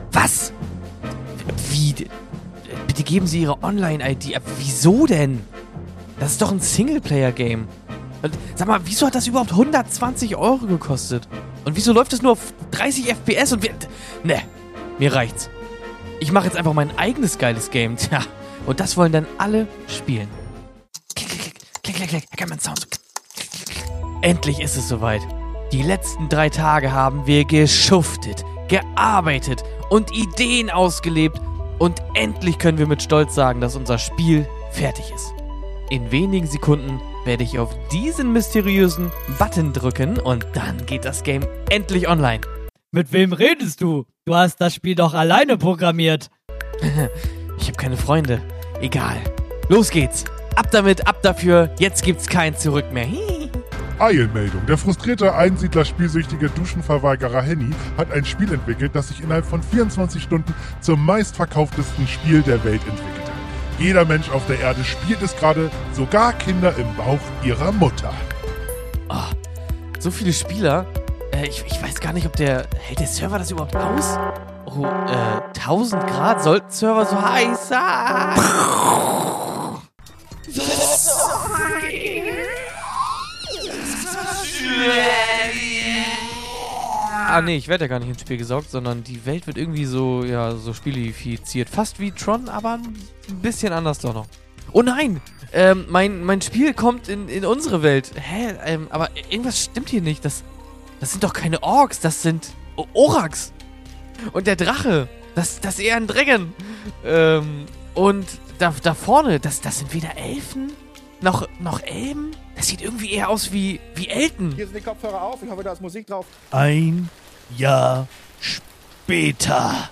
Was? Wie? Bitte geben Sie Ihre Online-ID ab. Wieso denn? Das ist doch ein Singleplayer-Game. Und sag mal, wieso hat das überhaupt 120 € gekostet? Und wieso läuft das nur auf 30 FPS und Ne, mir reicht's. Ich mache jetzt einfach mein eigenes geiles Game. Tja, und das wollen dann alle spielen. Klick, klick, klick, klick, klick. Kann man Sound. Endlich ist es soweit. Die letzten 3 Tage haben wir geschuftet, gearbeitet und Ideen ausgelebt. Und endlich können wir mit Stolz sagen, dass unser Spiel fertig ist. In wenigen Sekunden werde ich auf diesen mysteriösen Button drücken und dann geht das Game endlich online. Mit wem redest du? Du hast das Spiel doch alleine programmiert. Ich habe keine Freunde. Egal. Los geht's. Ab damit, ab dafür. Jetzt gibt's kein Zurück mehr. Eilmeldung. Der frustrierte Einsiedler-spielsüchtige Duschenverweigerer Henny hat ein Spiel entwickelt, das sich innerhalb von 24 Stunden zum meistverkauftesten Spiel der Welt entwickelte. Jeder Mensch auf der Erde spielt es gerade, sogar Kinder im Bauch ihrer Mutter. Oh, so viele Spieler. Ich weiß gar nicht, ob hält der Server das überhaupt aus? Oh, 1000 Grad? Sollten Server so heiß sein? Ah, nee, ich werde ja gar nicht ins Spiel gesaugt, sondern die Welt wird irgendwie so spielifiziert. Fast wie Tron, aber ein bisschen anders doch noch. Oh nein! Mein Spiel kommt in unsere Welt. Hä? Aber irgendwas stimmt hier nicht. Das sind doch keine Orks, das sind Oraks. Und der Drache, das ist eher ein Dragon. Und da vorne, das sind weder Elfen noch Elben. Das sieht irgendwie eher aus wie Elten. Hier sind die Kopfhörer auf, ich hoffe, da ist Musik drauf. Ein Jahr später.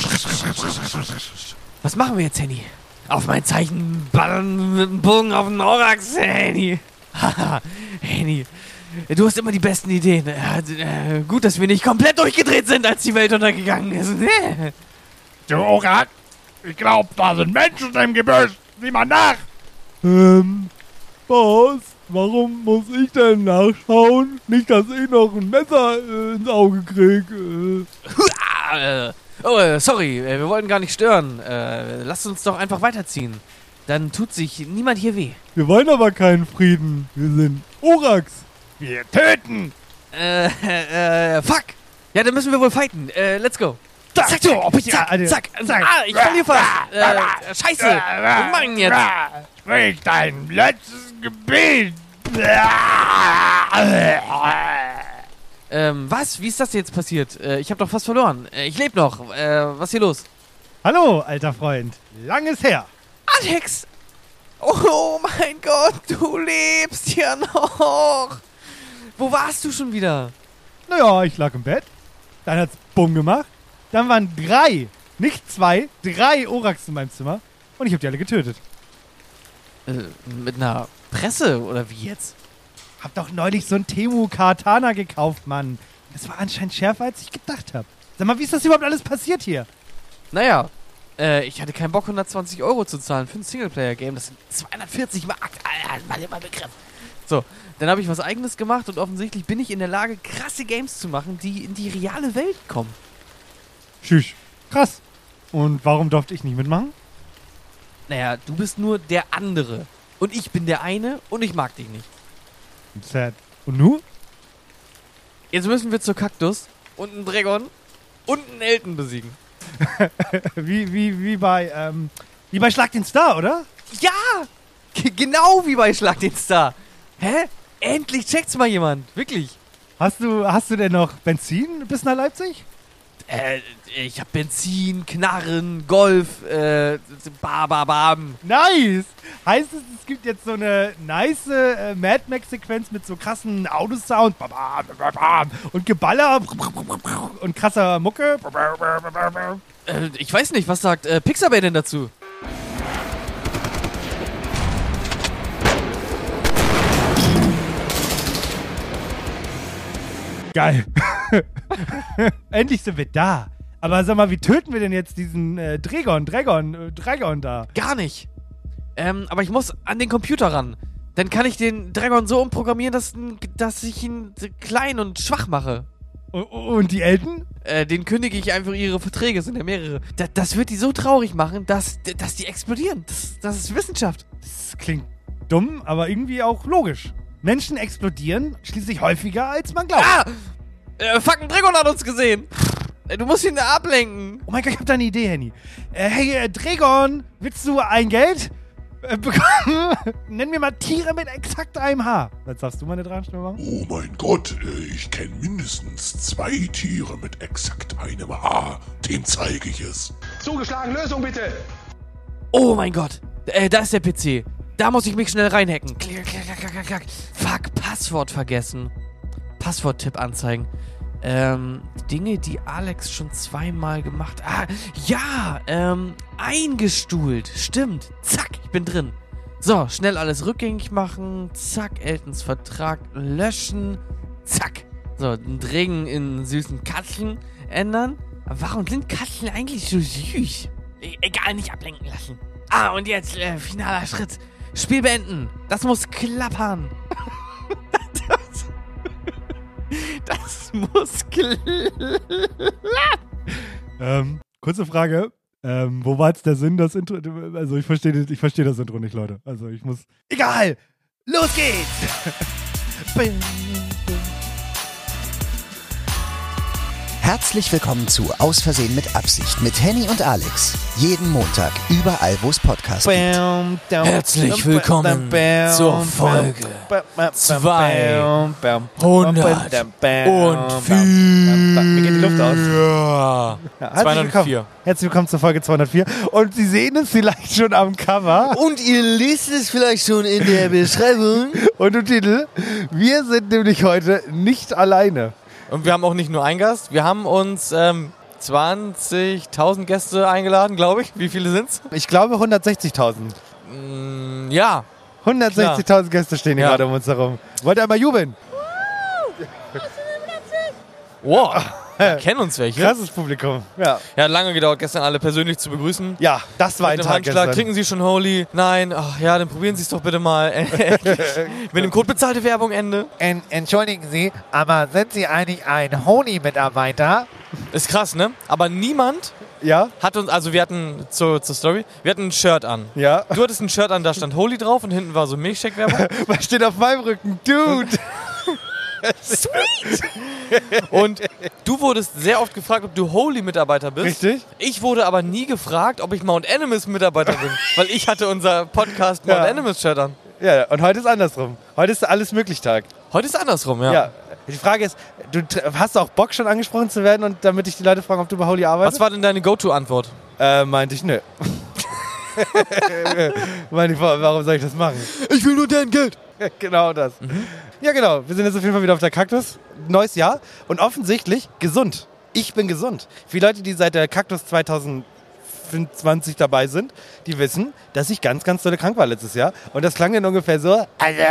Was machen wir jetzt, Henny? Auf mein Zeichen ballern mit dem Bogen auf den Orax, Henny. Haha, Henny, du hast immer die besten Ideen. Gut, dass wir nicht komplett durchgedreht sind, als die Welt untergegangen ist. Du Orak, ich glaube, da sind Menschen im Gebüsch. Sieh mal nach. Boss, warum muss ich denn nachschauen? Nicht, dass ich noch ein Messer ins Auge krieg. Sorry, wir wollten gar nicht stören. Lasst uns doch einfach weiterziehen. Dann tut sich niemand hier weh. Wir wollen aber keinen Frieden. Wir sind Oraks. Wir töten. Fuck. Ja, dann müssen wir wohl fighten. Let's go. Zack, Zack, zack, zack. Ich verliere fast. Scheiße. Was machen wir jetzt? Sprich dein letztes Gebet. Was? Wie ist das jetzt passiert? Ich habe doch fast verloren. Ich lebe noch. Was ist hier los? Hallo, alter Freund. Lang ist her. Alex! Oh mein Gott, du lebst ja noch! Wo warst du schon wieder? Naja, ich lag im Bett. Dann hat's Bumm gemacht. Dann waren 3, nicht 2, 3 Oraks in meinem Zimmer. Und ich hab die alle getötet. Mit einer Presse oder wie jetzt? Hab doch neulich so ein Temu Katana gekauft, Mann. Das war anscheinend schärfer, als ich gedacht hab. Sag mal, wie ist das überhaupt alles passiert hier? Naja, ich hatte keinen Bock, 120 € zu zahlen für ein Singleplayer-Game. Das sind 240 Mark. Alter, mal immer Begriff. So, dann habe ich was Eigenes gemacht und offensichtlich bin ich in der Lage, krasse Games zu machen, die in die reale Welt kommen. Tschüss. Krass. Und warum durfte ich nicht mitmachen? Naja, du bist nur der andere. Und ich bin der eine und ich mag dich nicht. Sad. Und nu? Jetzt müssen wir zur Kaktus und einen Dragon und einen Elten besiegen. wie bei Schlag den Star, oder? Ja! Genau wie bei Schlag den Star. Hä? Endlich checkt's mal jemand. Wirklich. Hast du denn noch Benzin bis nach Leipzig? Ich hab Benzin, Knarren, Golf, Bam. Nice! Heißt es gibt jetzt so eine nice Mad Max-Sequenz mit so krassen Autosound und Geballer und krasser Mucke? Ich weiß nicht, was sagt Pixabay denn dazu? Geil. Endlich sind wir da. Aber sag mal, wie töten wir denn jetzt diesen Dragon da? Gar nicht. Aber ich muss an den Computer ran. Dann kann ich den Dragon so umprogrammieren, dass ich ihn klein und schwach mache. Und die Elten? Den kündige ich einfach ihre Verträge, es sind ja mehrere. Das wird die so traurig machen, dass die explodieren. Das ist Wissenschaft. Das klingt dumm, aber irgendwie auch logisch. Menschen explodieren schließlich häufiger, als man glaubt. Fucking Dragon hat uns gesehen. Du musst ihn ablenken. Oh mein Gott, ich hab da eine Idee, Henny. Hey, Dragon, willst du ein Geld bekommen? Nenn mir mal Tiere mit exakt einem Haar. Jetzt darfst du mal eine Drachenstimme machen. Oh mein Gott, ich kenne mindestens 2 Tiere mit exakt einem Haar. Dem zeige ich es. Zugeschlagen, Lösung bitte. Oh mein Gott. Da ist der PC. Da muss ich mich schnell reinhacken. Klick, klick, klick, klick, klick. Fuck, Passwort vergessen. Passworttipp anzeigen. Dinge, die Alex schon 2-mal gemacht. Eingestuhlt. Stimmt. Zack, ich bin drin. So, schnell alles rückgängig machen. Zack, Eltons Vertrag löschen. Zack. So, einen Dragon in süßen Katzen ändern. Aber warum sind Katzen eigentlich so süß? Egal, nicht ablenken lassen. Und jetzt, finaler Schritt. Spiel beenden. Das muss klappern. Das muss klappen. Kurze Frage. Wo war jetzt der Sinn, das Intro? Also ich verstehe das Intro nicht, Leute. Also ich muss... Egal! Los geht's! Herzlich willkommen zu Aus Versehen mit Absicht mit Henny und Alex. Jeden Montag, überall wo es Podcasts gibt. Herzlich willkommen zur Folge 204. Mir geht die Luft aus. Ja. 204. Herzlich willkommen zur Folge 204. Und Sie sehen es vielleicht schon am Cover. Und ihr lest es vielleicht schon in der Beschreibung. Und im Titel. Wir sind nämlich heute nicht alleine. Und wir haben auch nicht nur einen Gast, wir haben uns 20.000 Gäste eingeladen, glaube ich. Wie viele sind's? Ich glaube 160.000. Ja. 160.000 Gäste stehen hier gerade um uns herum. Wollt ihr einmal jubeln? Wow, da kennen uns welche. Krasses Publikum. Ja, hat lange gedauert, gestern alle persönlich zu begrüßen. ja, das war ein Mit dem Tag Handschlag, gestern. trinken Sie schon Holy? Nein, ach ja, dann probieren Sie es doch bitte mal. Mit dem Code bezahlte Werbung, Ende. Entschuldigen Sie, aber sind Sie eigentlich ein Honey-Mitarbeiter? Ist krass, ne? Aber niemand Ja, hat uns, also wir hatten, zur Story, wir hatten ein Shirt an. ja. Du hattest ein Shirt an, da stand Holy drauf und hinten war so Milchshake-Werbung. Was steht auf meinem Rücken? Dude! Sweet! Und du wurdest sehr oft gefragt, ob du Holy-Mitarbeiter bist. Richtig? Ich wurde aber nie gefragt, ob ich Mount Animus-Mitarbeiter bin. Weil ich hatte unser Podcast Mount Ja. Animus-Shirt an. Ja, und heute ist andersrum. Heute ist alles möglich Tag. Heute ist andersrum, ja. Ja. Die Frage ist, hast du auch Bock schon angesprochen zu werden und damit dich die Leute fragen, ob du bei Holy arbeitest? Was war denn deine Go-To-Antwort? Meinte ich, nö. Meinte ich, warum soll ich das machen? Ich will nur dein Geld. Genau das. Ja, genau. Wir sind jetzt auf jeden Fall wieder auf der Kaktus. Neues Jahr und offensichtlich gesund. Ich bin gesund. Für die Leute, die seit der Kaktus 2020 dabei sind, die wissen, dass ich ganz, ganz dolle krank war letztes Jahr. Und das klang dann ungefähr so. Also,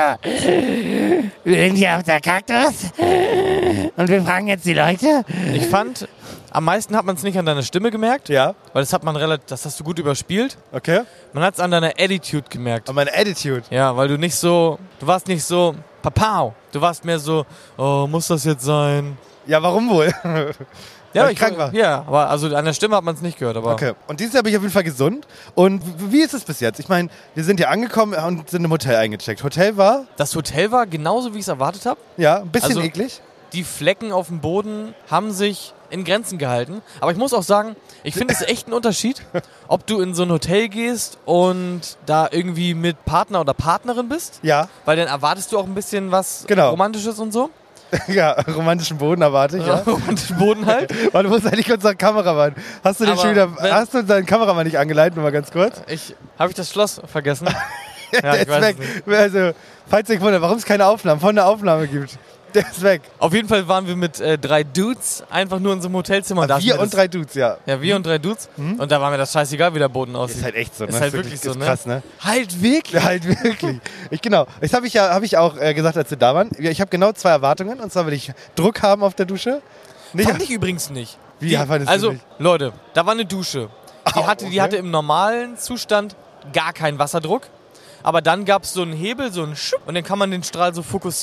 wir sind hier auf der Kaktus und wir fragen jetzt die Leute. Ich fand, am meisten hat man es nicht an deiner Stimme gemerkt. Ja, Weil das hast du gut überspielt. okay. Man hat es an deiner Attitude gemerkt. Und meine Attitude. Ja, weil du warst nicht so, papau. Du warst mehr so, oh, muss das jetzt sein? Ja, warum wohl? Ja, Weil ich krank war. Ja, aber also an der Stimme hat man es nicht gehört. Aber Okay. Und dieses Jahr bin ich auf jeden Fall gesund. Und wie ist es bis jetzt? Ich meine, wir sind hier angekommen und sind im Hotel eingecheckt. Hotel war, das Hotel war genauso, wie ich es erwartet habe. ja, ein bisschen Also- eklig. Die Flecken auf dem Boden haben sich in Grenzen gehalten. Aber ich muss auch sagen, ich finde es echt ein Unterschied, ob du in so ein Hotel gehst und da irgendwie mit Partner oder Partnerin bist. Ja, Weil dann erwartest du auch ein bisschen was Genau. Romantisches und so. ja, romantischen Boden erwarte ich, ja. Romantischen Boden halt. Warte, wo ist eigentlich unser Kameramann? Hast du den Aber schon wieder, wenn- hast du unseren Kameramann nicht angeleitet, nur mal ganz kurz? Habe ich das Schloss vergessen? Ja, Der ich ist weiß weg. es nicht. Also, falls ihr euch wundert, warum es keine Aufnahmen von der Aufnahme gibt. Der ist weg. Auf jeden Fall waren wir mit 3 Dudes einfach nur in so einem Hotelzimmer. Da ist Wir mir und das- 3 Dudes, ja. Ja, wir und 3 Dudes. Und da war mir das scheißegal, wie der Boden aussieht. Ist halt echt so, ne? Ist halt wirklich so, ist ne? krass, ne? Halt wirklich? Ja, halt wirklich. Genau. Das habe ich auch gesagt, als wir da waren. Ich habe genau 2 Erwartungen. Und zwar will ich Druck haben auf der Dusche. Nicht, Fand ich übrigens nicht. Wie, fandest du also, nicht? Leute, da war eine Dusche. Die okay. hatte im normalen Zustand gar keinen Wasserdruck. Aber dann gab es so einen Hebel, so einen Schub, und dann kann man den Strahl so fokussieren.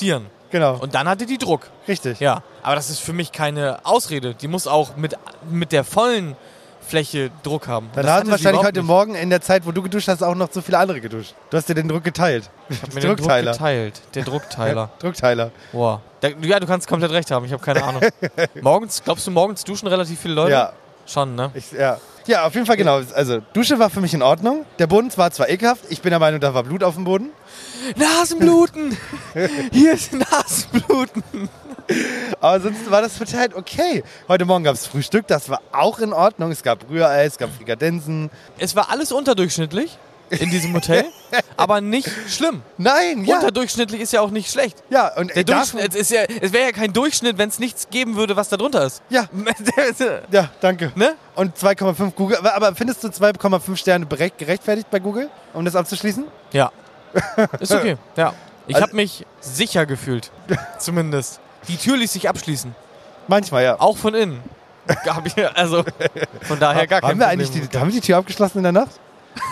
Genau. Und dann hatte die Druck. Richtig. Ja. Aber das ist für mich keine Ausrede. Die muss auch mit der vollen Fläche Druck haben. Dann Das haben hatte sie wahrscheinlich überhaupt heute nicht. Morgen in der Zeit, wo du geduscht hast, auch noch so viele andere geduscht. Du hast dir den Druck geteilt. Ich hab mir den Druck geteilt. Der Druckteiler. Druckteiler. Boah. Ja, du kannst komplett recht haben. Ich habe keine Ahnung. Glaubst du, morgens duschen relativ viele Leute? Ja. Schon, ne? Ja, auf jeden Fall genau. Also Dusche war für mich in Ordnung. Der Boden war zwar ekelhaft, ich bin der Meinung, da war Blut auf dem Boden. Nasenbluten! Hier ist Nasenbluten! Aber sonst war das Hotel halt okay. Heute Morgen gab es Frühstück, das war auch in Ordnung. Es gab Rührei, es gab Frikadensen. Es war alles unterdurchschnittlich in diesem Hotel, aber nicht schlimm. Nein, ja. Unterdurchschnittlich ist ja auch nicht schlecht. Ja, und Der Durchschnitt, es wäre ja kein Durchschnitt, wenn es nichts geben würde, was da drunter ist. Ja. Ja, danke. Ne? Und 2,5 Google. Aber findest du 2,5 Sterne gerechtfertigt bei Google, um das abzuschließen? Ja. Ist okay. Ja. Ich Also- habe mich sicher gefühlt. Zumindest. Die Tür ließ sich abschließen. Manchmal, ja. Auch von innen. Also, von daher gar kein Haben wir Problem. eigentlich haben wir die Tür abgeschlossen in der Nacht?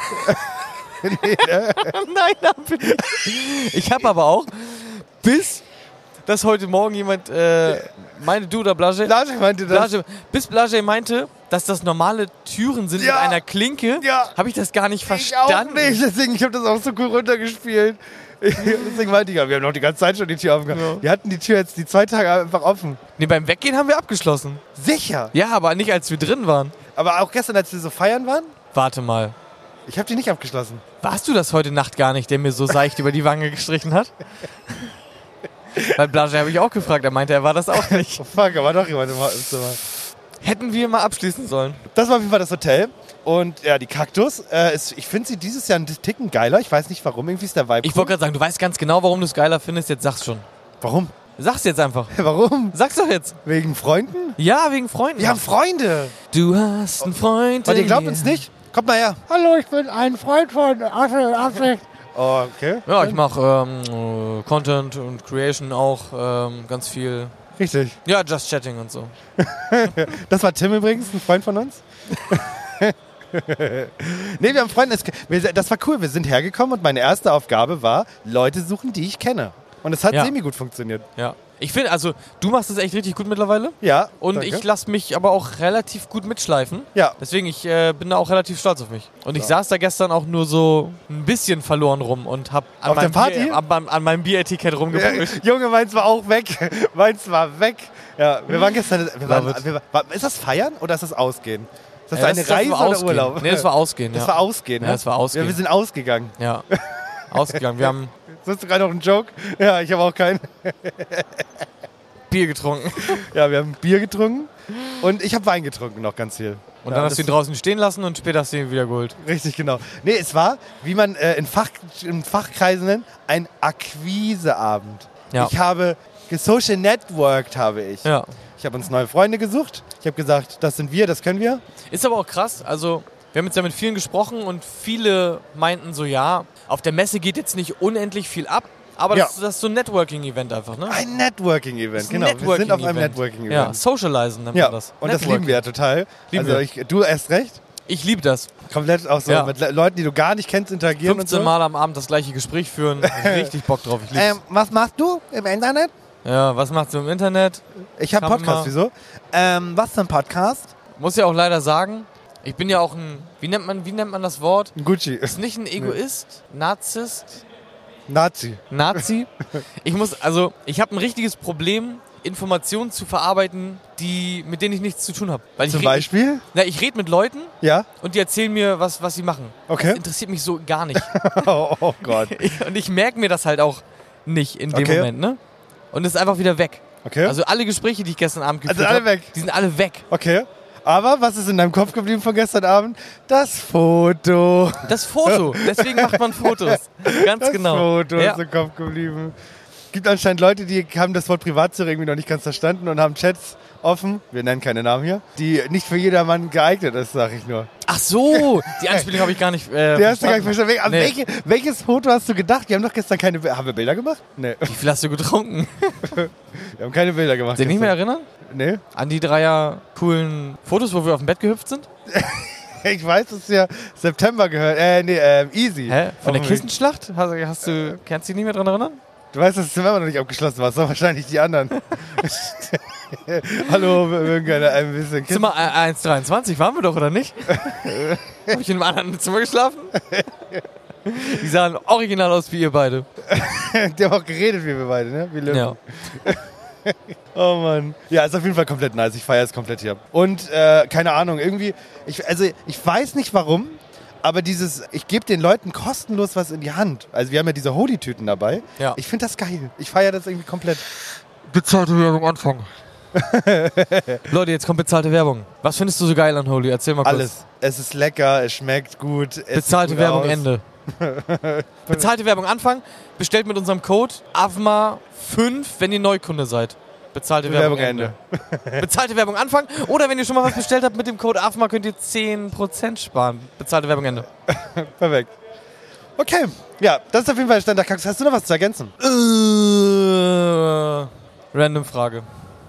Nein, haben wir nicht. Ich habe aber auch, bis dass heute Morgen jemand meinte, du oder Blage? Blage meinte das. Bis Blage meinte, dass das normale Türen sind Ja. mit einer Klinke, Ja. habe ich das gar nicht Ich verstanden. auch nicht, deswegen, ich habe das auch so cool runtergespielt. Deswegen meinte ich, wir haben noch die ganze Zeit schon die Tür offen gehabt. Ja. Wir hatten die Tür jetzt die 2 Tage einfach offen. Nee, beim Weggehen haben wir abgeschlossen. Sicher. Ja, aber nicht, als wir drin waren. Aber auch gestern, als wir so feiern waren, Warte mal. ich habe die nicht abgeschlossen. Warst du das heute Nacht gar nicht, der mir so seicht über die Wange gestrichen hat? Weil Blage habe ich auch gefragt, er meinte, er war das auch nicht. Oh fuck, aber doch jemand im Zimmer. Hätten wir mal abschließen sollen. Das war auf jeden Fall das Hotel. Und ja, die Kaktus, ich finde sie dieses Jahr einen Ticken geiler. Ich weiß nicht warum, irgendwie ist der Vibe Ich wollte gerade sagen, du weißt ganz genau, warum du es geiler findest, jetzt sag's schon. Warum? Sag's jetzt einfach. Warum? Sag's doch jetzt. Wegen Freunden? Ja, wegen Freunden. Wir haben Freunde. Du hast einen Freund. Und ihr in glaubt mir. uns nicht? Kommt mal her. Hallo, ich bin ein Freund von Absicht. Oh, okay. Ja, ich mache Content und Creation auch ganz viel. Richtig. Ja, Just Chatting und so. Das war Tim übrigens, ein Freund von uns. Nee, wir haben Freunde. Das war cool. Wir sind hergekommen und meine erste Aufgabe war, Leute suchen, die ich kenne. Und es hat Ja. semi-gut funktioniert. Ja. Ich finde, also, du machst das echt richtig gut mittlerweile. Ja. Und danke. ich lasse mich aber auch relativ gut mitschleifen. Ja. Deswegen, ich bin da auch relativ stolz auf mich. Und ich saß da gestern auch nur so ein bisschen verloren rum und hab an, Auf der meinem, Party? Bier, an meinem Bieretikett rumgeprüft. Junge, meins war auch weg. Meins war weg. Ja, wir waren gestern. Ist das Feiern oder ist das Ausgehen? Ist das eine Reise war oder Ausgehen. Urlaub? Nee, das war Ausgehen, ja. Das war Ausgehen, ne? Ja, das war Ausgehen. Ja, wir sind ausgegangen. Ja, ausgegangen. Wir haben Hast du gerade noch einen Joke? Ja, ich habe auch keinen. Bier getrunken. Ja, wir haben Bier getrunken und ich habe Wein getrunken noch ganz viel. Und Ja, dann hast das du ihn draußen stehen lassen und später hast du ihn wieder geholt. Richtig, genau. Nee, es war, wie man in Fachkreisen nennt, ein Akquiseabend. Ja. Ich habe Social Networked, habe ich. Ja. Ich habe uns neue Freunde gesucht. Ich habe gesagt, das sind wir, das können wir. Ist aber auch krass. Also, wir haben jetzt ja mit vielen gesprochen und viele meinten so, ja, auf der Messe geht jetzt nicht unendlich viel ab. Aber Ja. das ist so ein Networking-Event einfach, ne? Ein Networking-Event, Das ist ein genau. Wir sind auf einem Networking-Event. Networking-Event. Ja, Socializen nennt Ja, man das. und das lieben wir ja total. Lieben also wir. du erst recht. Ich liebe das. Komplett auch so Ja. mit Leuten, die du gar nicht kennst, interagieren 15 und so. Mal am Abend das gleiche Gespräch führen. Richtig Bock drauf. Ich lieb's. Was machst du im Internet? Ja, was machst du im Internet? Ich habe Kann Podcast, man- wieso? Was für ein Podcast? Muss ja auch leider sagen, ich bin ja auch ein, wie nennt man das Wort? Ein Gucci. Ist nicht ein Egoist, Narzisst, Nazi. Nazi. Ich habe ein richtiges Problem, Informationen zu verarbeiten, mit denen ich nichts zu tun habe. Zum Beispiel? Ich rede mit Leuten Ja? und die erzählen mir, was sie machen. Okay. Das interessiert mich so gar nicht. Oh Gott. Und ich merke mir das halt auch nicht in dem Okay. Moment, ne? Und es ist einfach wieder weg. Okay. Also alle Gespräche, die ich gestern Abend geführt alle habe, weg? die sind alle weg. Okay. Aber was ist in deinem Kopf geblieben von gestern Abend? Das Foto. Das Foto, deswegen macht man Fotos. Ganz Das genau. Foto Ja. ist im Kopf geblieben. Gibt anscheinend Leute, die haben das Wort Privatsphäre irgendwie noch nicht ganz verstanden und haben Chats offen, wir nennen keine Namen hier, die nicht für jedermann geeignet ist, sag ich nur. Ach so, die Anspielung habe ich gar nicht Die hast du gar nicht verstanden. verstanden. Nee. Welches Foto hast du gedacht? Wir haben doch gestern keine Bilder. Haben wir Bilder gemacht? Nee, Wie viel hast du getrunken? wir haben keine Bilder gemacht. Dich nicht mehr gestern. erinnern? Nee. An die dreier coolen Fotos, wo wir auf dem Bett gehüpft sind? Ich weiß, dass ja September gehört. Easy. Hä? Von der Auf dem Weg. Kissenschlacht? Kannst du dich nicht mehr dran erinnern? Du weißt, dass das Zimmer immer noch nicht abgeschlossen war. Das waren wahrscheinlich die anderen. Hallo, wir mögen gerne ein bisschen Kissen. Zimmer 123 waren wir doch, oder nicht? Habe ich in einem anderen Zimmer geschlafen? Die sahen original aus wie ihr beide. Die haben auch geredet wie wir beide, ne? Wie Löwen. Ja. Oh Mann. Ja, ist auf jeden Fall komplett nice. Ich feiere es komplett hier. Und keine Ahnung, irgendwie, ich weiß nicht warum, aber ich gebe den Leuten kostenlos was in die Hand. Also wir haben ja diese Holy-Tüten dabei. Ja. Ich finde das geil. Ich feiere das irgendwie komplett. Bezahlte Werbung anfangen. Leute, jetzt kommt bezahlte Werbung. Was findest du so geil an Holy? Erzähl mal kurz. Alles. Es ist lecker, es schmeckt gut. Bezahlte gut Werbung aus. Ende. Bezahlte Werbung Anfang. Bestellt mit unserem Code AVMA5, wenn ihr Neukunde seid. Bezahlte Werbung Ende. Bezahlte Werbung Anfang. Oder wenn ihr schon mal was bestellt habt mit dem Code AVMA, könnt ihr 10% sparen. Bezahlte Werbung Ende. Perfekt. Okay. Ja, das ist auf jeden Fall Stand der Kaktus. Hast du noch was zu ergänzen? Random Frage.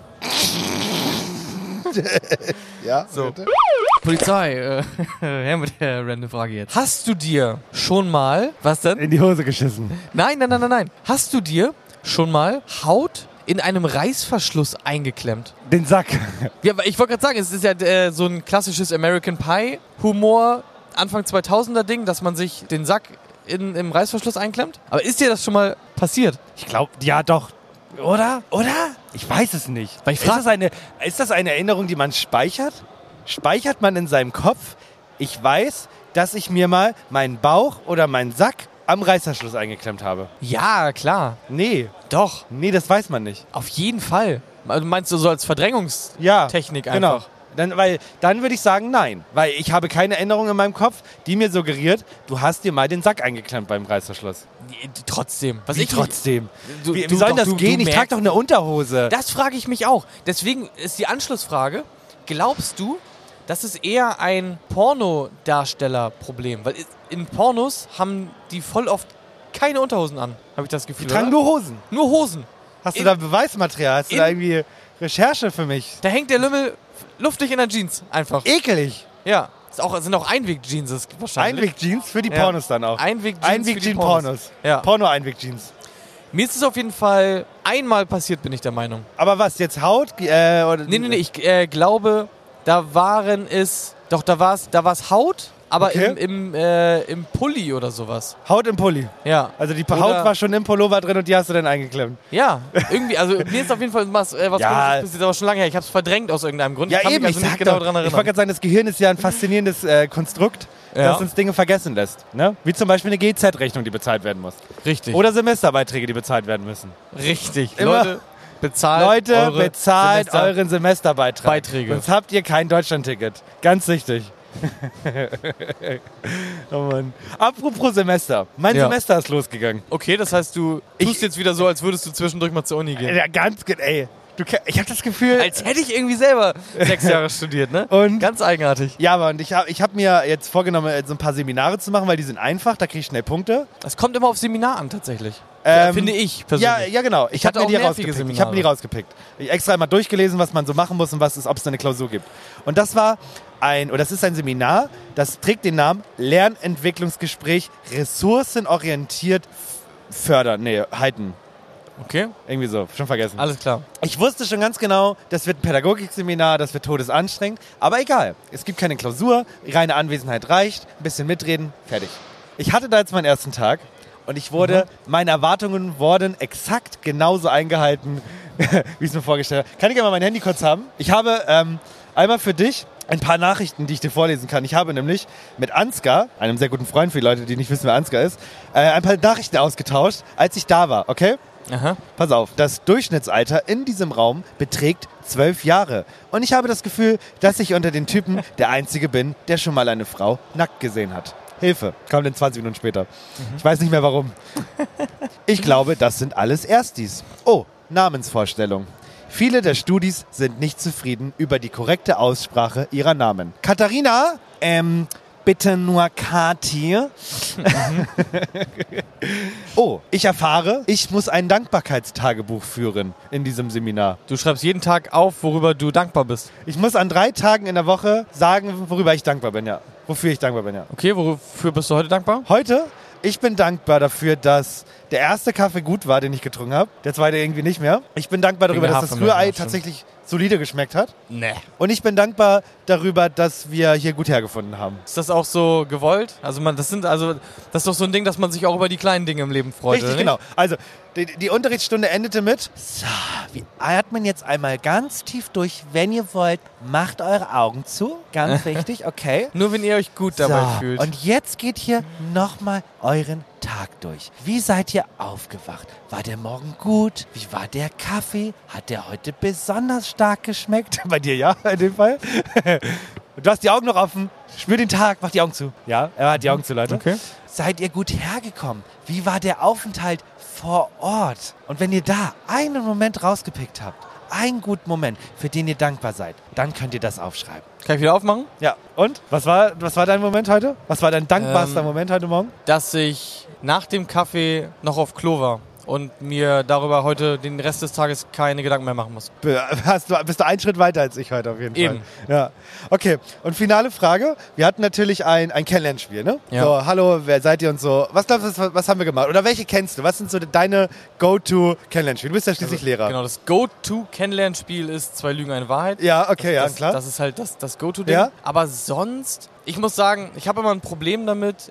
Ja, So. bitte. Polizei, her mit der random Frage jetzt. Hast du dir schon mal, was denn? In die Hose geschissen. Nein. Hast du dir schon mal Haut in einem Reißverschluss eingeklemmt? Den Sack. Ja, aber ich wollte gerade sagen, es ist ja so ein klassisches American Pie Humor, Anfang 2000er Ding, dass man sich den Sack im Reißverschluss einklemmt. Aber ist dir das schon mal passiert? Ich glaube, ja doch. Oder? Ich weiß es nicht. Weil ich frag- Ist das eine Erinnerung, die man speichert? Speichert man in seinem Kopf? Ich weiß, dass ich mir mal meinen Bauch oder meinen Sack am Reißverschluss eingeklemmt habe. Ja, klar. Nee, Doch. das weiß man nicht. Auf jeden Fall. Also meinst du so als Ja, Verdrängungstechnik genau. einfach? Dann würde ich sagen, nein. Weil ich habe keine Erinnerung in meinem Kopf, die mir suggeriert, du hast dir mal den Sack eingeklemmt beim Reißverschluss. Trotzdem. Was Wie ich trotzdem? Du- Wie du- soll doch, das du- gehen? du Ich trage merkst- doch eine Unterhose. Das frage ich mich auch. Deswegen ist die Anschlussfrage, glaubst du, das ist eher ein Pornodarstellerproblem? Weil in Pornos haben die voll oft keine Unterhosen an, habe ich das Gefühl. Die tragen oder? nur Hosen. Nur Hosen. Hast du da Beweismaterial? Hast du da irgendwie Recherche für mich? Da hängt der Lümmel luftig in der Jeans einfach. Ekelig. Ja. Sind auch Einweg-Jeans wahrscheinlich. Einweg-Jeans für die Ja. Pornos dann auch. Einweg-Jeans für die Pornos. Einweg-Jeans-Pornos. Ja. Porno-Einweg-Jeans. Mir ist es auf jeden Fall einmal passiert, bin ich der Meinung. Aber was, jetzt Haut? Oder Nee, ich glaube, da war es Haut, aber Okay. im Pulli oder sowas. Haut im Pulli. Ja. Also die Oder- Haut war schon im Pullover drin und die hast du dann eingeklemmt. Ja, irgendwie, also mir ist auf jeden Fall was Ja. Komisches passiert, aber schon lange her. Ich habe es verdrängt aus irgendeinem Grund. Ja, ich kann eben, mich also ich nicht sag genau doch, daran ich erinnern. wollte gerade sagen, das Gehirn ist ja ein faszinierendes Konstrukt, Ja. das uns Dinge vergessen lässt. Ne? Wie zum Beispiel eine GZ-Rechnung, die bezahlt werden muss. Richtig. Oder Semesterbeiträge, die bezahlt werden müssen. Richtig. Immer- Leute, bezahlt bezahlt Semester- euren Semesterbeitrag. Beiträge. Sonst habt ihr kein Deutschlandticket. Ganz wichtig. Oh Mann. Apropos Semester. Mein Ja. Semester ist losgegangen. Okay, das heißt, du tust jetzt wieder so, als würdest du zwischendurch mal zur Uni gehen. Ja, ganz gut, ey. Ich habe das Gefühl... Als hätte ich irgendwie selber 6 Jahre studiert, ne? Und- Ganz eigenartig. Ja, aber und ich hab mir jetzt vorgenommen, so ein paar Seminare zu machen, weil die sind einfach, da kriege ich schnell Punkte. Das kommt immer auf Seminar an, tatsächlich. Finde ich persönlich. Ja, genau. Ich hatte habe mir auch die nervige rausgepickt. Ich Seminare. habe mir die rausgepickt. Ich extra einmal durchgelesen, was man so machen muss und ob es eine Klausur gibt. Und das ist ein Seminar, das trägt den Namen Lernentwicklungsgespräch ressourcenorientiert halten. Okay, Irgendwie so, schon vergessen. alles klar. Ich wusste schon ganz genau, das wird ein Pädagogikseminar, das wird todesanstrengend. Aber egal, es gibt keine Klausur, reine Anwesenheit reicht, ein bisschen mitreden, fertig. Ich hatte da jetzt meinen ersten Tag und meine Erwartungen wurden exakt genauso eingehalten, wie ich es mir vorgestellt habe. Kann ich einmal mein Handy kurz haben? Ich habe einmal für dich ein paar Nachrichten, die ich dir vorlesen kann. Ich habe nämlich mit Ansgar, einem sehr guten Freund für die Leute, die nicht wissen, wer Ansgar ist, ein paar Nachrichten ausgetauscht, als ich da war, okay? Aha. Pass auf, das Durchschnittsalter in diesem Raum beträgt 12 Jahre. Und ich habe das Gefühl, dass ich unter den Typen der Einzige bin, der schon mal eine Frau nackt gesehen hat. Hilfe, kommt in 20 Minuten später. Ich weiß nicht mehr warum. Ich glaube, das sind alles Erstis. Oh, Namensvorstellung. Viele der Studis sind nicht zufrieden über die korrekte Aussprache ihrer Namen. Katharina, bitte nur Kathi. Oh, ich erfahre, ich muss ein Dankbarkeitstagebuch führen in diesem Seminar. Du schreibst jeden Tag auf, worüber du dankbar bist. Ich muss an 3 Tagen in der Woche sagen, worüber ich dankbar bin, ja. Wofür ich dankbar bin, ja. Okay, wofür bist du heute dankbar? Heute Ich bin dankbar dafür, dass der erste Kaffee gut war, den ich getrunken habe. Der zweite irgendwie nicht mehr. Ich bin dankbar darüber, dass das Rührei tatsächlich solide geschmeckt hat. Nee. Und ich bin dankbar darüber, dass wir hier gut hergefunden haben. Ist das auch so gewollt? Also das ist doch so ein Ding, dass man sich auch über die kleinen Dinge im Leben freut, Richtig, oder genau. Also die Unterrichtsstunde endete mit: So, wir atmen jetzt einmal ganz tief durch. Wenn ihr wollt, macht eure Augen zu. Ganz wichtig, okay. Nur wenn ihr euch gut dabei fühlt. Und jetzt geht hier nochmal euren Tag durch. Wie seid ihr aufgewacht? War der Morgen gut? Wie war der Kaffee? Hat der heute besonders stark geschmeckt? Bei dir ja, in dem Fall. Du hast die Augen noch offen. Spür den Tag, mach die Augen zu. Ja, er hat die Augen zu, Leute. Okay. Seid ihr gut hergekommen? Wie war der Aufenthalt vor Ort? Und wenn ihr da einen Moment rausgepickt habt, einen guten Moment, für den ihr dankbar seid, dann könnt ihr das aufschreiben. Kann ich wieder aufmachen? Ja. Und? Was war dein Moment heute? Was war dein dankbarster Moment heute Morgen? Dass ich nach dem Kaffee noch auf Klo war und mir darüber heute den Rest des Tages keine Gedanken mehr machen muss. Bist du einen Schritt weiter als ich heute auf jeden Fall. Eben. Ja. Okay, und finale Frage. Wir hatten natürlich ein Kennenlernspiel, ne? Ja. So, hallo, wer seid ihr und so. Was glaubst du, was haben wir gemacht? Oder welche kennst du? Was sind so deine Go-To-Kennenlernspiele? Du bist ja schließlich Lehrer. Genau, das Go-To-Kennenlernspiel ist 2 Lügen, eine Wahrheit. Ja, okay, ja, klar. Das ist halt das Go-To-Ding. Ja. Aber sonst, ich muss sagen, ich habe immer ein Problem damit,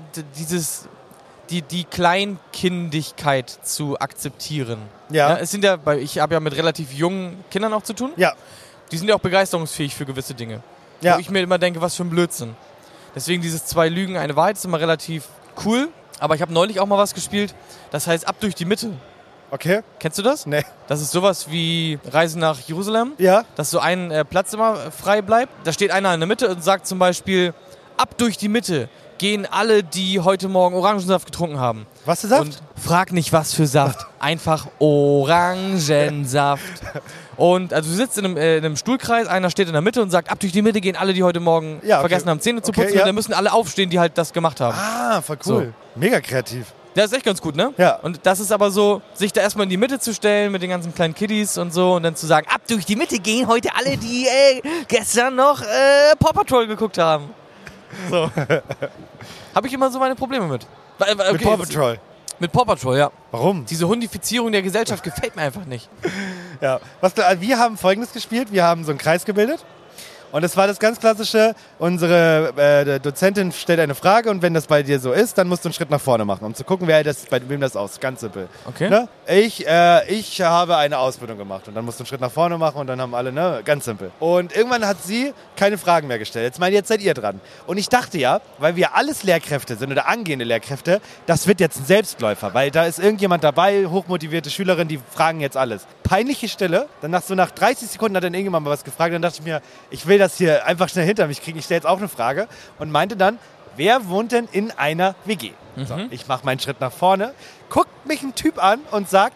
die Kleinkindigkeit zu akzeptieren. Ja. Es sind ich habe ja mit relativ jungen Kindern auch zu tun. Ja. Die sind ja auch begeisterungsfähig für gewisse Dinge. Ja. Wo ich mir immer denke, was für ein Blödsinn. Deswegen dieses 2 Lügen, eine Wahrheit ist immer relativ cool. Aber ich habe neulich auch mal was gespielt, das heißt Ab durch die Mitte. Okay. Kennst du das? Nee. Das ist sowas wie Reisen nach Jerusalem. Ja. Dass so ein Platz immer frei bleibt. Da steht einer in der Mitte und sagt zum Beispiel: Ab durch die Mitte gehen alle, die heute Morgen Orangensaft getrunken haben. Was für Saft? Und frag nicht, was für Saft. Einfach Orangensaft. Und also du sitzt in einem Stuhlkreis, einer steht in der Mitte und sagt: Ab durch die Mitte gehen alle, die heute Morgen vergessen haben, Zähne zu putzen. Ja. Und dann müssen alle aufstehen, die halt das gemacht haben. Ah, voll cool. So. Mega kreativ. Das ist echt ganz gut, ne? Ja. Und das ist aber so, sich da erstmal in die Mitte zu stellen mit den ganzen kleinen Kiddies und so und dann zu sagen: Ab durch die Mitte gehen heute alle, die gestern noch Paw Patrol geguckt haben. So. Habe ich immer so meine Probleme mit. Okay, mit Paw Patrol? Mit Paw Patrol, ja. Warum? Diese Hundifizierung der Gesellschaft gefällt mir einfach nicht. Ja. Wir haben Folgendes gespielt. Wir haben so einen Kreis gebildet. Und es war das ganz klassische, unsere Dozentin stellt eine Frage und wenn das bei dir so ist, dann musst du einen Schritt nach vorne machen, um zu gucken, bei wem das aus. Ganz simpel. Okay. Ne? Ich habe eine Ausbildung gemacht und dann musst du einen Schritt nach vorne machen und dann haben alle, ne? Ganz simpel. Und irgendwann hat sie keine Fragen mehr gestellt. Jetzt seid ihr dran. Und ich dachte ja, weil wir alles Lehrkräfte sind oder angehende Lehrkräfte, das wird jetzt ein Selbstläufer, weil da ist irgendjemand dabei, hochmotivierte Schülerin, die fragen jetzt alles. Peinliche Stille. Dann nach 30 Sekunden hat dann irgendjemand mal was gefragt. Dann dachte ich mir, ich will das hier einfach schnell hinter mich kriegen. Ich stelle jetzt auch eine Frage und meinte dann: Wer wohnt denn in einer WG? So, ich mache meinen Schritt nach vorne, guckt mich ein Typ an und sagt: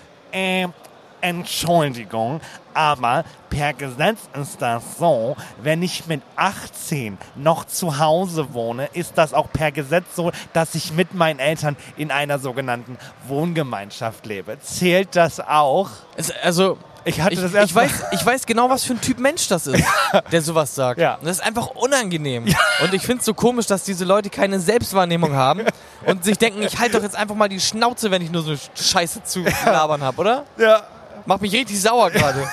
Entschuldigung, aber per Gesetz ist das so, wenn ich mit 18 noch zu Hause wohne, ist das auch per Gesetz so, dass ich mit meinen Eltern in einer sogenannten Wohngemeinschaft lebe. Zählt das auch? Ich weiß genau, was für ein Typ Mensch das ist, der sowas sagt. Ja. Und das ist einfach unangenehm. Ja. Und ich finde es so komisch, dass diese Leute keine Selbstwahrnehmung haben und sich denken, ich halte doch jetzt einfach mal die Schnauze, wenn ich nur so Scheiße zu labern habe, oder? Ja. Macht mich richtig sauer gerade.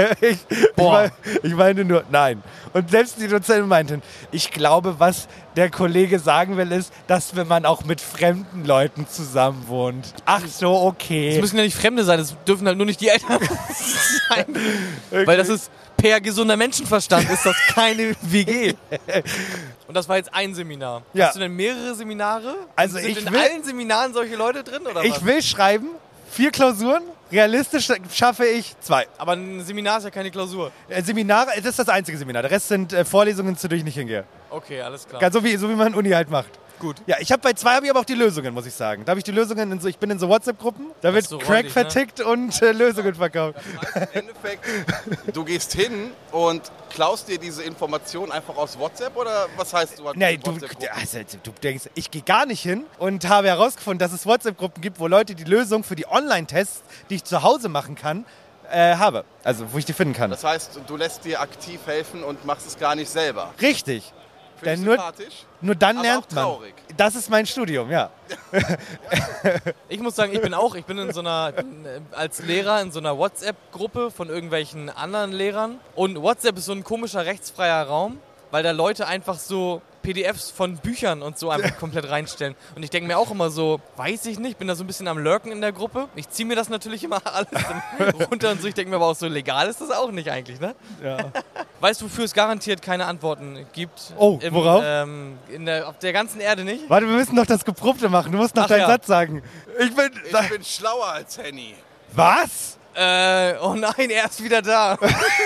Ich meine nur, nein. Und selbst die Dozentin meinten, ich glaube, was der Kollege sagen will, ist, dass wenn man auch mit fremden Leuten zusammen wohnt. Ach so, okay. Es müssen ja nicht Fremde sein, es dürfen halt nur nicht die Eltern sein. Okay. Weil das ist, per gesunder Menschenverstand ist das keine WG. Und das war jetzt ein Seminar. Ja. Hast du denn mehrere Seminare? Also sind in allen Seminaren solche Leute drin, oder was? Ich will schreiben, 4 Klausuren. Realistisch schaffe ich 2. Aber ein Seminar ist ja keine Klausur. Seminare, das ist das einzige Seminar. Der Rest sind Vorlesungen, zu denen ich nicht hingehe. Okay, alles klar. Ganz so wie man Uni halt macht. Gut. Ja, bei 2 habe ich aber auch die Lösungen, muss ich sagen. Da habe ich die Lösungen ich bin in so WhatsApp-Gruppen, da wird so Crack räudig, vertickt und Lösungen verkauft. Das heißt im Endeffekt, du gehst hin und klaust dir diese Information einfach aus WhatsApp oder was heißt du? Nee, du denkst, ich gehe gar nicht hin und habe herausgefunden, dass es WhatsApp-Gruppen gibt, wo Leute die Lösung für die Online-Tests, die ich zu Hause machen kann, habe. Also, wo ich die finden kann. Das heißt, du lässt dir aktiv helfen und machst es gar nicht selber. Richtig. Denn Finde ich sympathisch, nur dann aber lernt auch man. traurig. Das ist mein Studium, ja. Ich muss sagen, ich bin in so einer, als Lehrer in so einer WhatsApp-Gruppe von irgendwelchen anderen Lehrern. Und WhatsApp ist so ein komischer rechtsfreier Raum, weil da Leute einfach so PDFs von Büchern und so einfach komplett reinstellen. Und ich denke mir auch immer so, weiß ich nicht, bin da so ein bisschen am Lurken in der Gruppe. Ich ziehe mir das natürlich immer alles dann runter und so. Ich denke mir aber auch so, legal ist das auch nicht eigentlich, ne? Ja. Weißt du, wofür es garantiert keine Antworten gibt? Oh, worauf? Auf der ganzen Erde nicht? Warte, wir müssen noch das Geprobte machen. Du musst noch deinen Satz sagen. Ich bin schlauer als Henny. Was? Oh nein, er ist wieder da.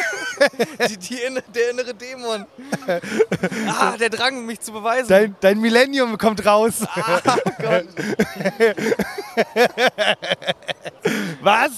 Der innere Dämon. Der Drang, mich zu beweisen. Dein Millennium kommt raus. Gott. Was?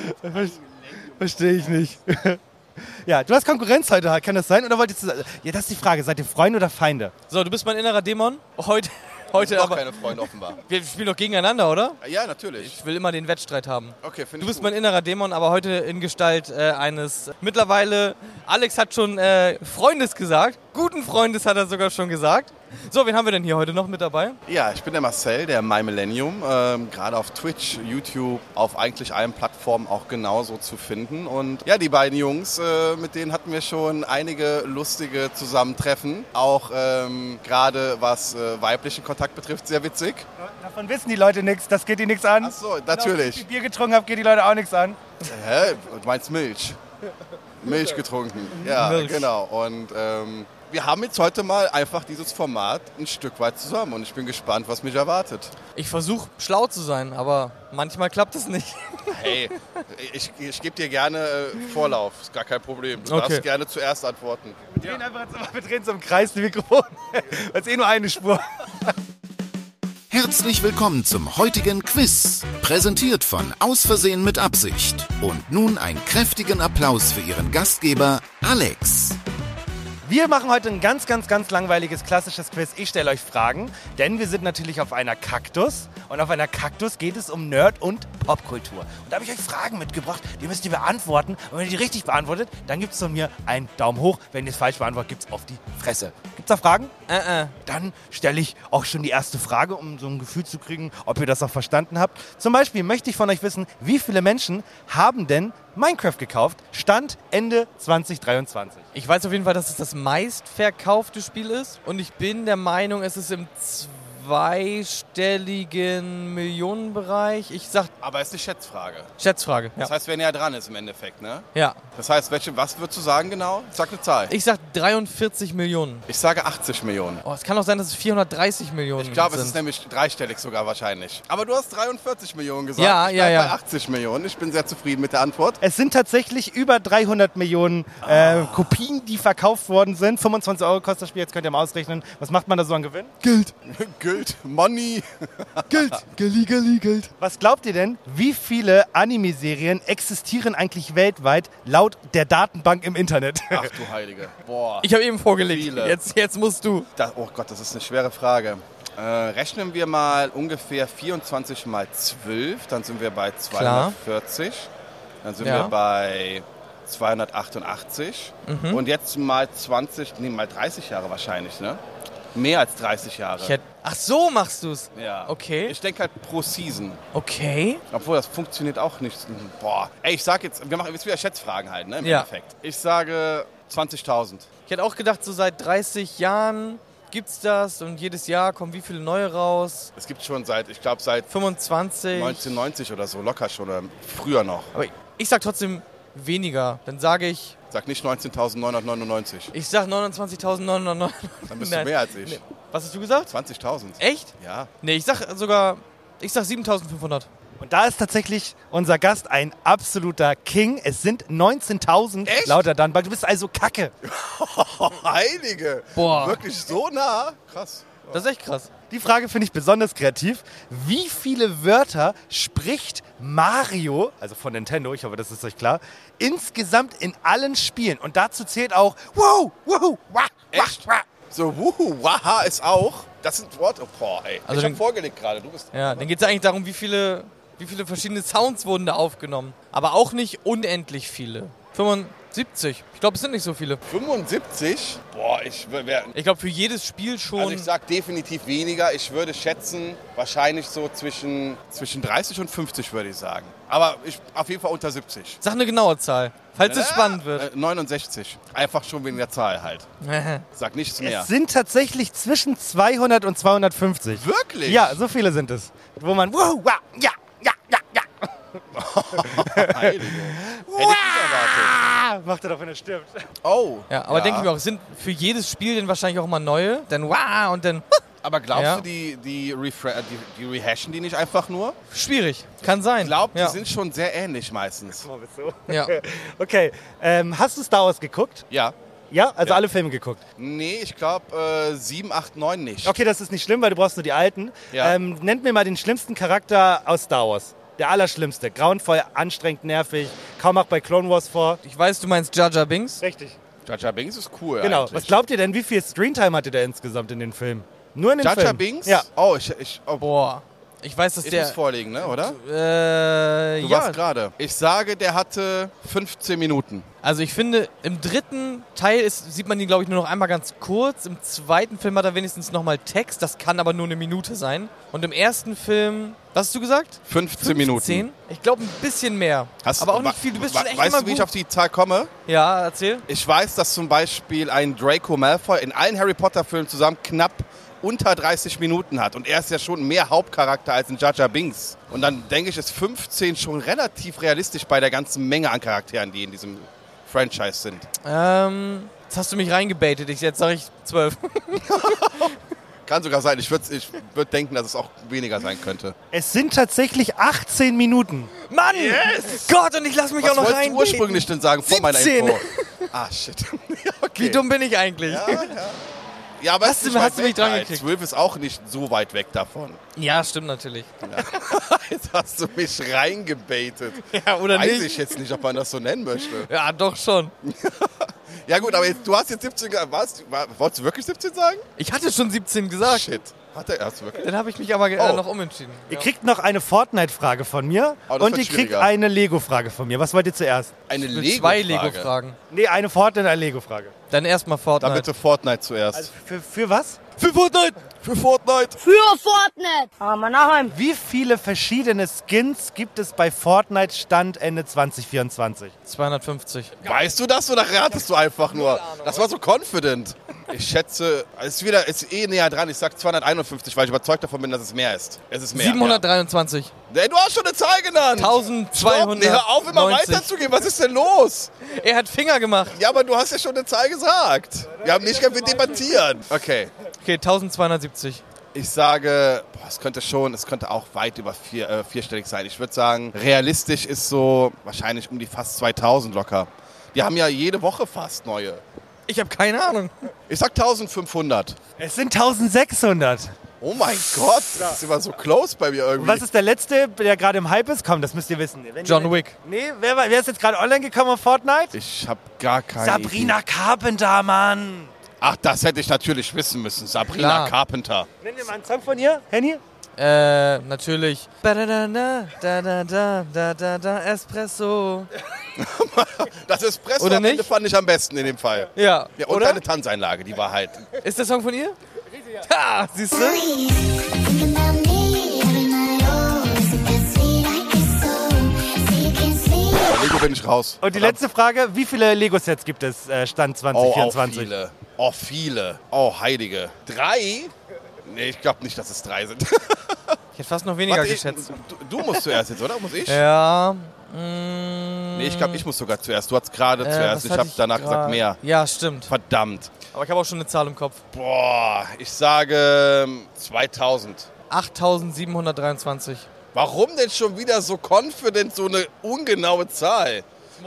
Verstehe ich nicht. Ja, du hast Konkurrenz heute, kann das sein? Oder wolltest du... Ja, das ist die Frage. Seid ihr Freunde oder Feinde? So, du bist mein innerer Dämon. Heute Noch aber. keine Freunde offenbar. Wir spielen doch gegeneinander, oder? Ja, natürlich. Ich will immer den Wettstreit haben. Okay, finde ich Du bist gut. mein innerer Dämon, aber heute in Gestalt eines mittlerweile, Alex hat schon Freundes gesagt. Guten Freundes hat er sogar schon gesagt. So, wen haben wir denn hier heute noch mit dabei? Ja, ich bin der Marcel, der My Millennium. Gerade auf Twitch, YouTube, auf eigentlich allen Plattformen auch genauso zu finden. Und ja, die beiden Jungs, mit denen hatten wir schon einige lustige Zusammentreffen. Auch gerade was weiblichen Kontakt betrifft, sehr witzig. Davon wissen die Leute nichts. Das geht die nichts an. Ach so, Wenn natürlich. ich Bier getrunken habe, geht die Leute auch nichts an. Hä? Du meinst Milch? Milch getrunken. Ja, Milch. genau. Und wir haben jetzt heute mal einfach dieses Format ein Stück weit zusammen. Und ich bin gespannt, was mich erwartet. Ich versuche schlau zu sein, aber manchmal klappt es nicht. Hey, ich gebe dir gerne Vorlauf. Ist gar kein Problem. Du Okay. darfst gerne zuerst antworten. Wir drehen so im Kreis die Mikrofone. Das ist eh nur eine Spur. Herzlich willkommen zum heutigen Quiz, präsentiert von Aus Versehen mit Absicht. Und nun einen kräftigen Applaus für Ihren Gastgeber Alex. Wir machen heute ein ganz, ganz, ganz langweiliges, klassisches Quiz. Ich stelle euch Fragen, denn wir sind natürlich auf einer Kaktus. Und auf einer Kaktus geht es um Nerd- und Popkultur. Und da habe ich euch Fragen mitgebracht, die müsst ihr beantworten. Und wenn ihr die richtig beantwortet, dann gibt es von mir einen Daumen hoch. Wenn ihr es falsch beantwortet, gibt es auf die Fresse. Gibt es da Fragen? Dann stelle ich auch schon die erste Frage, um so ein Gefühl zu kriegen, ob ihr das auch verstanden habt. Zum Beispiel möchte ich von euch wissen, wie viele Menschen haben denn Minecraft gekauft? Stand Ende 2023. Ich weiß auf jeden Fall, dass es das meistverkaufte Spiel ist. Und ich bin der Meinung, es ist im zweistelligen Millionenbereich. Ich sag Aber es ist eine Schätzfrage. Schätzfrage. Ja. Das heißt, wer näher dran ist im Endeffekt, ne? Ja. Das heißt, was würdest du sagen genau? Sag eine Zahl. Ich sag 43 Millionen. Ich sage 80 Millionen. Oh, es kann auch sein, dass es 430 Millionen Ich glaube, sind. es ist nämlich dreistellig sogar wahrscheinlich. Aber du hast 43 Millionen gesagt. Ja, ich ja, bleib ja. bei 80 Millionen. Ich bin sehr zufrieden mit der Antwort. Es sind tatsächlich über 300 Millionen Kopien, die verkauft worden sind. 25 € kostet das Spiel, jetzt könnt ihr mal ausrechnen. Was macht man da so an Gewinn? Geld. Money. Geld. Was glaubt ihr denn, wie viele Anime-Serien existieren eigentlich weltweit laut der Datenbank im Internet? Ach du Heilige. Boah. Ich habe eben vorgelegt. Viele. Jetzt musst du. Oh Gott, das ist eine schwere Frage. Rechnen wir mal ungefähr 24 mal 12, dann sind wir bei 240. Dann sind wir bei 288. Und jetzt mal 30 Jahre wahrscheinlich, ne? Mehr als 30 Jahre. Ach so machst du's. Ja. Okay. Ich denke halt pro Season. Okay. Obwohl, das funktioniert auch nicht. Boah. Ey, ich sag jetzt, wir machen jetzt wieder Schätzfragen halt, ne? Im Ja. Endeffekt. Ich sage 20.000. Ich hätte auch gedacht, so seit 30 Jahren gibt's das und jedes Jahr kommen wie viele neue raus? Es gibt schon seit 25. 1990 oder so, locker schon, oder früher noch. Aber ich sag trotzdem weniger. Dann sage ich, Sag nicht 19.999. ich sag 29.999. Dann bist du mehr als ich. Nee. Was hast du gesagt? 20.000. Echt? Ja. Nee, ich sag 7.500. Und da ist tatsächlich unser Gast ein absoluter King. Es sind 19.000 Echt? laut der Datenbank. Du bist also Kacke. Heilige. Boah. Wirklich so nah? Krass. Das ist echt krass. Die Frage finde ich besonders kreativ. Wie viele Wörter spricht Mario, also von Nintendo, ich hoffe, das ist euch klar, insgesamt in allen Spielen? Und dazu zählt auch wow, wah, Echt? So, wuhu, waha ist auch. Das sind Worte. Oh, boah, ey. Also ich hab dann- vorgelegt gerade. Du bist. Ja, dann geht es eigentlich darum, wie viele verschiedene Sounds wurden da aufgenommen. Aber auch nicht unendlich viele. 70. Ich glaube, es sind nicht so viele. 75? Boah, ich glaube, für jedes Spiel schon... Also ich sag definitiv weniger. Ich würde schätzen, wahrscheinlich so zwischen 30 und 50 würde ich sagen. Aber auf jeden Fall unter 70. Sag eine genaue Zahl, falls es spannend wird. 69. Einfach schon wegen der Zahl halt. Sag nichts mehr. Es sind tatsächlich zwischen 200 und 250. Wirklich? Ja, so viele sind es. Wo man, ja. Heilige. Hätte ich nicht erwartet. Macht er doch, wenn er stirbt. Oh. Ja, aber denke ich mir auch, es sind für jedes Spiel dann wahrscheinlich auch immer neue. Dann und dann... Aber glaubst du, die rehashen die nicht einfach nur? Schwierig, kann sein. Ich glaube, die sind schon sehr ähnlich meistens. Ja. Okay, hast du Star Wars geguckt? Ja. Ja, also alle Filme geguckt? Nee, ich glaube 7, 8, 9 nicht. Okay, das ist nicht schlimm, weil du brauchst nur die alten. Ja. Nennt mir mal den schlimmsten Charakter aus Star Wars. Der allerschlimmste. Grauenvoll, anstrengend, nervig. Kaum auch bei Clone Wars vor. Ich weiß, du meinst Jar Jar Binks. Richtig. Jar Jar Binks ist cool Genau. eigentlich. Was glaubt ihr denn, wie viel Screentime hatte der insgesamt in den Filmen? Nur in den Jar Filmen? Jar Binks? Ja. Oh, Boah. Ich weiß, dass ich der... muss vorliegen, ne, oder? Du ja. warst gerade. Ich sage, der hatte 15 Minuten. Also ich finde, im dritten Teil sieht man ihn, glaube ich, nur noch einmal ganz kurz. Im zweiten Film hat er wenigstens nochmal Text. Das kann aber nur eine Minute sein. Und im ersten Film, was hast du gesagt? 15 Minuten. Ich glaube, ein bisschen mehr. Aber auch nicht viel. Du bist schon echt Weißt immer du, wie gut. ich auf die Zahl komme? Ja, erzähl. Ich weiß, dass zum Beispiel ein Draco Malfoy in allen Harry Potter Filmen zusammen knapp unter 30 Minuten hat. Und er ist ja schon mehr Hauptcharakter als ein Jar Jar Binks. Und dann denke ich, ist 15 schon relativ realistisch bei der ganzen Menge an Charakteren, die in diesem Franchise sind. Jetzt hast du mich reingebaitet. Jetzt sage ich 12. Kann sogar sein. Ich würd denken, dass es auch weniger sein könnte. Es sind tatsächlich 18 Minuten. Mann! Yes! Gott, und ich lass mich auch noch rein. Was wolltest du ursprünglich denn sagen vor meiner 17. Info? Ah, shit. Okay. Wie dumm bin ich eigentlich? Ja, aber Hast du mich dran gekriegt? 12 ist auch nicht so weit weg davon. Ja, stimmt natürlich. Jetzt hast du mich reingebaitet. Ja, oder Weiß nicht? ich jetzt nicht, ob man das so nennen möchte. Ja, doch schon. Ja gut, aber du hast jetzt 17 gesagt. Wolltest du wirklich 17 sagen? Ich hatte schon 17 gesagt. Shit. Hast du wirklich? Dann habe ich mich aber noch umentschieden. Ihr kriegt noch eine Fortnite-Frage von mir Oh, das und wird ihr kriegt schwieriger. eine Lego-Frage von mir. Was wollt ihr zuerst? Eine Zwei Lego-Frage. Lego-Fragen. Nee, eine Fortnite und eine Lego-Frage. Dann erstmal Dann Fortnite. bitte Fortnite zuerst. Also für was? Für Fortnite! Für Fortnite! Für Fortnite. Aber nachher. Wie viele verschiedene Skins gibt es bei Fortnite Stand Ende 2024? 250. Weißt du das oder ratest du einfach nur? Das war so confident. Ich schätze, es ist eh näher dran. Ich sag 251, weil ich überzeugt davon bin, dass es mehr ist. Es ist mehr. 723. Ja. Nee, du hast schon eine Zahl genannt. 1200. Nee, hör auf, immer weiterzugehen. Was ist denn los? Er hat Finger gemacht. Ja, aber du hast ja schon eine Zahl gesagt. Wir haben nicht wir debattieren. Okay. Okay, 1270. Ich sage, es könnte auch weit über vierstellig sein. Ich würde sagen, realistisch ist so wahrscheinlich um die fast 2000 locker. Die haben ja jede Woche fast neue. Ich habe keine Ahnung. Ich sag 1500. Es sind 1600. Oh mein Gott, das ist immer so close bei mir irgendwie. Was ist der letzte, der gerade im Hype ist? Komm, das müsst ihr wissen. John Wick. Nee, wer ist jetzt gerade online gekommen auf Fortnite? Ich habe gar keine Sabrina Idee. Carpenter, Mann. Ach, das hätte ich natürlich wissen müssen. Sabrina Klar. Carpenter. Nenn dir mal einen Song von ihr, Henny. Natürlich. Da, Espresso. Das Espresso Oder am Ende nicht? fand ich am besten in dem Fall. Ja, Ja, und oder? eine Tanzeinlage, die war halt. Ist der Song von ihr? Ha, siehst du? Lego bin ich raus. Und die letzte Frage, wie viele Lego-Sets gibt es Stand Auch 2024? viele. Oh, viele. Oh, heilige. 3? Nee, ich glaube nicht, dass es 3 sind. Ich hätte fast noch weniger Warte, geschätzt. Du musst zuerst jetzt, oder? Muss ich? Ja. Nee, ich glaube, ich muss sogar zuerst. Du hast gerade zuerst. was Ich hatte habe danach grad? gesagt mehr. Ja, stimmt. Verdammt. Aber ich habe auch schon eine Zahl im Kopf. Boah, ich sage 2000. 8723. Warum denn schon wieder so confident so eine ungenaue Zahl?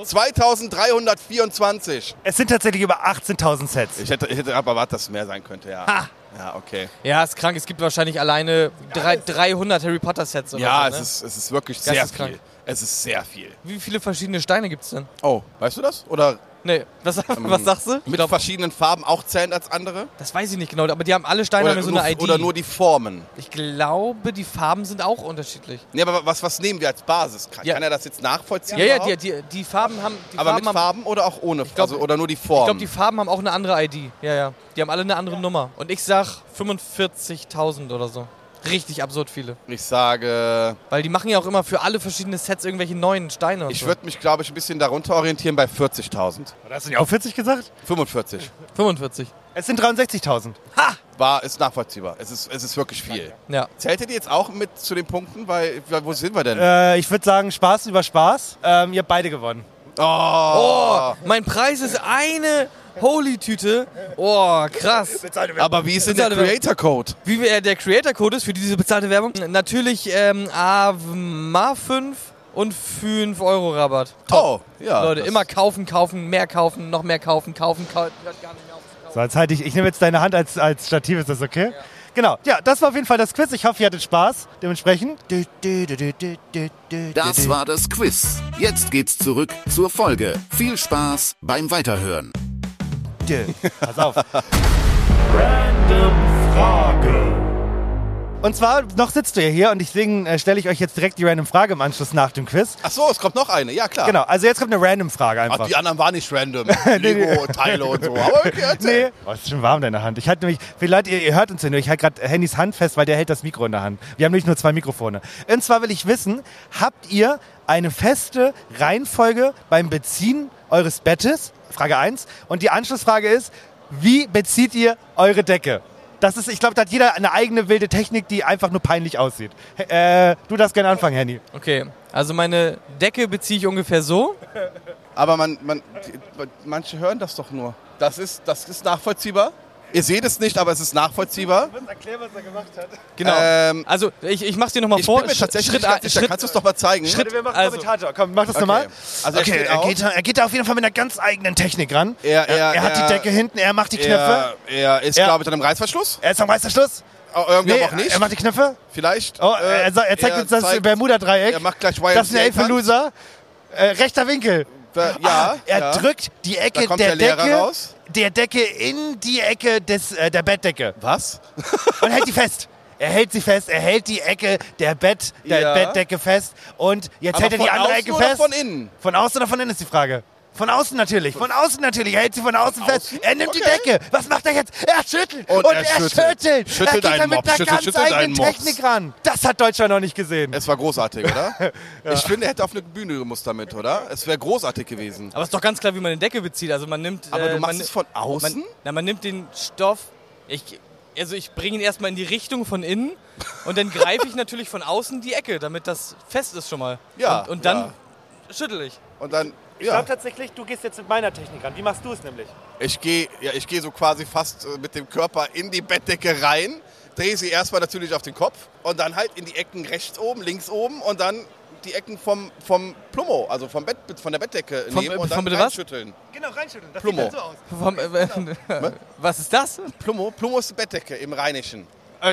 2324. Es sind tatsächlich über 18.000 Sets. Ich hätte aber erwartet, dass es mehr sein könnte, ja. Ha! Ja, okay. Ja, ist krank. Es gibt wahrscheinlich alleine 300 Harry Potter Sets oder Ja, so. Ne? es ist wirklich sehr Geisteskrank. viel. Es ist sehr viel. Wie viele verschiedene Steine gibt es denn? Oh, weißt du das? Oder Nee, was sagst du? Mit verschiedenen Farben auch zählen als andere? Das weiß ich nicht genau, aber die haben alle Steine haben so eine ID. Oder nur die Formen? Ich glaube, die Farben sind auch unterschiedlich. Nee, aber was nehmen wir als Basis? Kann er das jetzt nachvollziehen? Ja, die Farben haben... Aber mit Farben oder auch ohne? Oder nur die Formen? Ich glaube, die Farben haben auch eine andere ID. Ja. Die haben alle eine andere Nummer. Und ich sag 45.000 oder so. Richtig absurd viele. Ich sage... Weil die machen ja auch immer für alle verschiedenen Sets irgendwelche neuen Steine. Ich würde mich, glaube ich, ein bisschen darunter orientieren bei 40.000. Hast du nicht auch 40 gesagt? 45. 45. Es sind 63.000. Ha! Ist nachvollziehbar. Es ist wirklich viel. Ja. Zählt ihr die jetzt auch mit zu den Punkten? Weil wo sind wir denn? Ich würde sagen, Spaß über Spaß. Ihr habt beide gewonnen. Oh, mein Preis ist eine Holy-Tüte. Oh, krass. Aber wie ist denn der Creator-Code? Wie der Creator-Code ist für diese bezahlte Werbung? Natürlich AVMA 5 und 5 € Rabatt. Top. Oh, ja. Leute, immer kaufen, mehr kaufen, noch mehr kaufen. Hört gar nicht mehr auf zu kaufen. So, jetzt halte ich nehme jetzt deine Hand als Stativ, ist das okay? Ja. Genau, ja, das war auf jeden Fall das Quiz. Ich hoffe, ihr hattet Spaß. Dementsprechend. Das war das Quiz. Jetzt geht's zurück zur Folge. Viel Spaß beim Weiterhören. Pass auf. Random Frage. Und zwar, noch sitzt du ja hier und deswegen stelle ich euch jetzt direkt die Random Frage im Anschluss nach dem Quiz. Ach so, es kommt noch eine, ja klar. Genau, also jetzt kommt eine Random Frage einfach. Ach, die anderen waren nicht random. Lego, Teile und so. Aber okay, erzähl. Nee. Oh, es ist schon warm in deiner Hand. Ich halte nämlich, für Leute, ihr hört uns ja nur, ich halte gerade Hennys Hand fest, weil der hält das Mikro in der Hand. Wir haben nämlich nur 2 Mikrofone. Und zwar will ich wissen, habt ihr eine feste Reihenfolge beim Beziehen eures Bettes? Frage 1. Und die Anschlussfrage ist, wie bezieht ihr eure Decke? Das ist, ich glaube, da hat jeder eine eigene wilde Technik, die einfach nur peinlich aussieht. Du darfst gerne anfangen, Henny. Okay, also meine Decke beziehe ich ungefähr so. Aber manche hören das doch nur. Das ist nachvollziehbar. Ihr seht es nicht, aber es ist nachvollziehbar. Ich muss erklären, was er gemacht hat. Genau. Also ich mach's dir nochmal vor. Ich bin mir tatsächlich nicht sicher. Kannst du es doch mal zeigen? Wir machen Kommentator. Komm, mach das nochmal. Also er geht da auf jeden Fall mit einer ganz eigenen Technik ran. Er hat die Decke hinten, er macht die Knöpfe. Er ist, glaube ich, an einem Reißverschluss. Er ist am Reißverschluss. Irgendwie aber auch nicht. Er macht die Knöpfe. Vielleicht. Oh, er zeigt uns das Bermuda-Dreieck. Er macht gleich YMCA. Das ist ein Elfe-Loser. Rechter Winkel. Er drückt die Ecke der Decke in die Ecke der Bettdecke. Was? Und hält die fest. Er hält sie fest, er hält die Ecke der Bettdecke fest und jetzt hält er die andere Ecke fest. Von innen? Von außen oder von innen ist die Frage. Von außen natürlich. Er hält sie von außen fest. Er nimmt die Decke. Was macht er jetzt? Er schüttelt. Und er schüttelt. Schüttelt er geht da mit einer ganz eigenen Technik ran. Das hat Deutschland noch nicht gesehen. Es war großartig, oder? Ja. Ich finde, er hätte auf eine Bühne gemusst damit, oder? Es wäre großartig gewesen. Aber es ist doch ganz klar, wie man eine Decke bezieht. Also man nimmt... Aber du machst es von außen? Man nimmt den Stoff... Ich bringe ihn erstmal in die Richtung von innen und dann greife ich natürlich von außen die Ecke, damit das fest ist schon mal. Ja. Und dann schüttel ich. Und dann... Ich glaube tatsächlich, du gehst jetzt mit meiner Technik ran. Wie machst du es nämlich? Ich gehe so quasi fast mit dem Körper in die Bettdecke rein, drehe sie erstmal natürlich auf den Kopf und dann halt in die Ecken rechts oben, links oben und dann die Ecken vom Plumo, also von der Bettdecke nehmen und dann reinschütteln. Genau, reinschütteln. Das Plumo. sieht dann so aus. Was ist das? Plumo ist die Bettdecke im Rheinischen.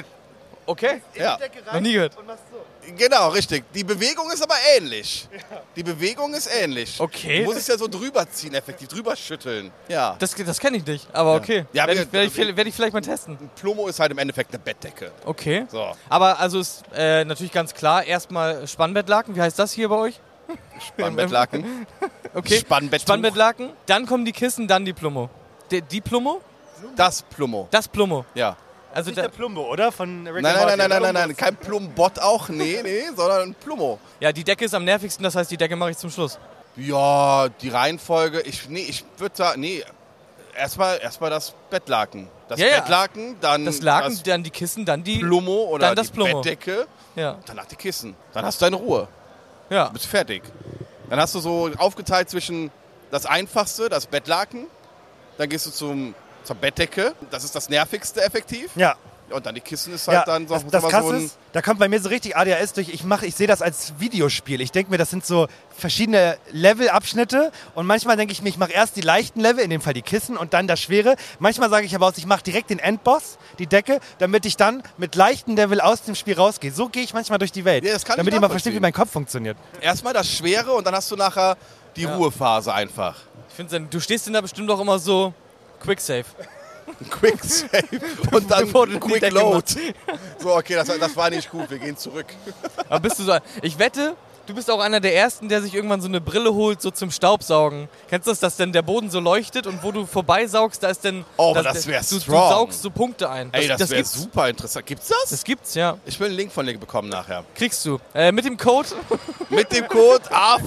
Okay. Ja. Noch nie gehört. Und machst so. Genau, richtig. Die Bewegung ist aber ähnlich. Ja. Die Bewegung ist ähnlich. Okay. Du musst es ja so drüber ziehen, effektiv, drüber schütteln. Ja. Das kenne ich nicht, aber okay. Ja, werde ich vielleicht mal testen. Ein Plumo ist halt im Endeffekt eine Bettdecke. Okay. So. Aber also ist natürlich ganz klar, erstmal Spannbettlaken. Wie heißt das hier bei euch? Spannbettlaken. Okay. Spannbettlaken. Dann kommen die Kissen, dann die Plumo. Die Plumo? Das Plumo. Das Plumo. Ja. Also nicht der Plumbo, oder? Von Rick Nein. Kein Plumbot auch. Nee, sondern ein Plumo. Ja, die Decke ist am nervigsten, das heißt, die Decke mache ich zum Schluss. Ja, die Reihenfolge, ich würde sagen, erstmal das Bettlaken. Das Bettlaken, dann das Laken, dann die Kissen, dann die Plumo oder dann das die Plumo. Bettdecke. Ja. Danach die Kissen. Dann hast du deine Ruhe. Ja. Du bist fertig. Dann hast du so aufgeteilt zwischen das Einfachste, das Bettlaken, dann gehst du zur Bettdecke, das ist das Nervigste effektiv. Ja. Und dann die Kissen ist halt dann so, das so ein... Da kommt bei mir so richtig ADHS durch. Ich sehe das als Videospiel. Ich denke mir, das sind so verschiedene Levelabschnitte und manchmal denke ich mir, ich mache erst die leichten Level, in dem Fall die Kissen und dann das Schwere. Manchmal sage ich aber aus, ich mache direkt den Endboss, die Decke, damit ich dann mit leichten Level aus dem Spiel rausgehe. So gehe ich manchmal durch die Welt. Ja, das kann damit ich mal versteht, wie mein Kopf funktioniert. Erstmal das Schwere und dann hast du nachher die Ruhephase einfach. Ich finde, du stehst denn da bestimmt auch immer so Quick Save. Quick Save und dann Quick Load. So, okay, das war nicht gut, wir gehen zurück. Aber bist du so, ich wette, du bist auch einer der Ersten, der sich irgendwann so eine Brille holt, so zum Staubsaugen. Kennst du das, dass dann der Boden so leuchtet und wo du vorbeisaugst, da ist dann... Oh, das wäre du strong. Du saugst so Punkte ein. Ey, das wäre super interessant. Gibt's das? Das gibt's, ja. Ich will einen Link von dir bekommen nachher. Kriegst du. Mit dem Code... Mit dem Code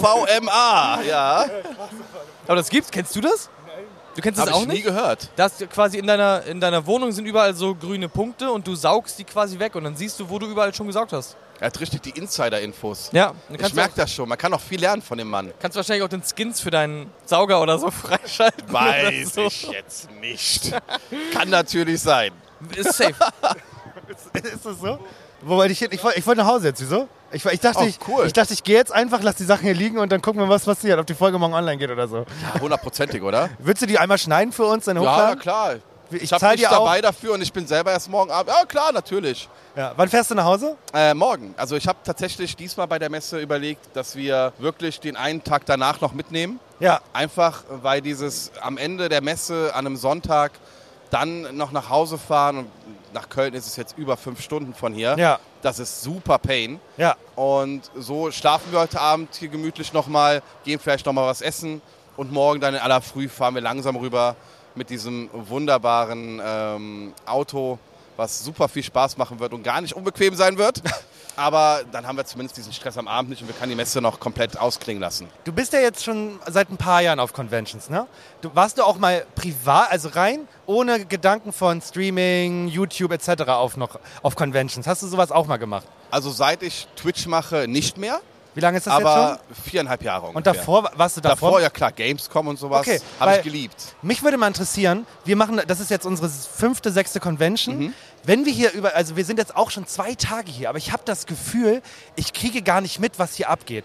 AVMA, ja. Aber das gibt's, kennst du das? Du kennst das auch nicht? Hab ich nie gehört. Das quasi in deiner Wohnung sind überall so grüne Punkte und du saugst die quasi weg und dann siehst du, wo du überall schon gesaugt hast. Er hat richtig die Insider-Infos. Ja. Ich merke das schon. Man kann auch viel lernen von dem Mann. Kannst wahrscheinlich auch den Skins für deinen Sauger oder so freischalten. Weiß so. ich jetzt nicht. Kann natürlich sein. Ist safe. Ist das so? Wo wollte ich hin? Ich wollte nach Hause jetzt. Wieso? Ich dachte, cool. ich gehe jetzt einfach, lass die Sachen hier liegen und dann gucken wir, was passiert, ob die Folge morgen online geht oder so. Ja, 100%ig, oder? Würdest du die einmal schneiden für uns, dann hochladen? Ja, klar. Ich habe zahle dich dir auch. dabei dafür und ich bin selber erst morgen Abend. Ja, klar, natürlich. Ja. Wann fährst du nach Hause? Morgen. Also ich habe tatsächlich diesmal bei der Messe überlegt, dass wir wirklich den einen Tag danach noch mitnehmen. Ja. Einfach, weil dieses am Ende der Messe an einem Sonntag dann noch nach Hause fahren und nach Köln ist es jetzt über 5 Stunden von hier. Ja. Das ist super Pain. Ja. Und so schlafen wir heute Abend hier gemütlich nochmal, gehen vielleicht nochmal was essen und morgen dann in aller Früh fahren wir langsam rüber mit diesem wunderbaren Auto, was super viel Spaß machen wird und gar nicht unbequem sein wird. Aber dann haben wir zumindest diesen Stress am Abend nicht und wir können die Messe noch komplett ausklingen lassen. Du bist ja jetzt schon seit ein paar Jahren auf Conventions, ne? Warst du auch mal privat, also rein, ohne Gedanken von Streaming, YouTube etc. auf Conventions? Hast du sowas auch mal gemacht? Also seit ich Twitch mache, nicht mehr. Wie lange ist das aber jetzt schon? 4,5 Jahre ungefähr. Und davor, warst du davor? Davor, ja klar, Gamescom und sowas, okay, habe ich geliebt. Mich würde mal interessieren, das ist jetzt unsere 5., 6. Convention. Wenn wir hier also wir sind jetzt auch schon 2 Tage hier, aber ich habe das Gefühl, ich kriege gar nicht mit, was hier abgeht.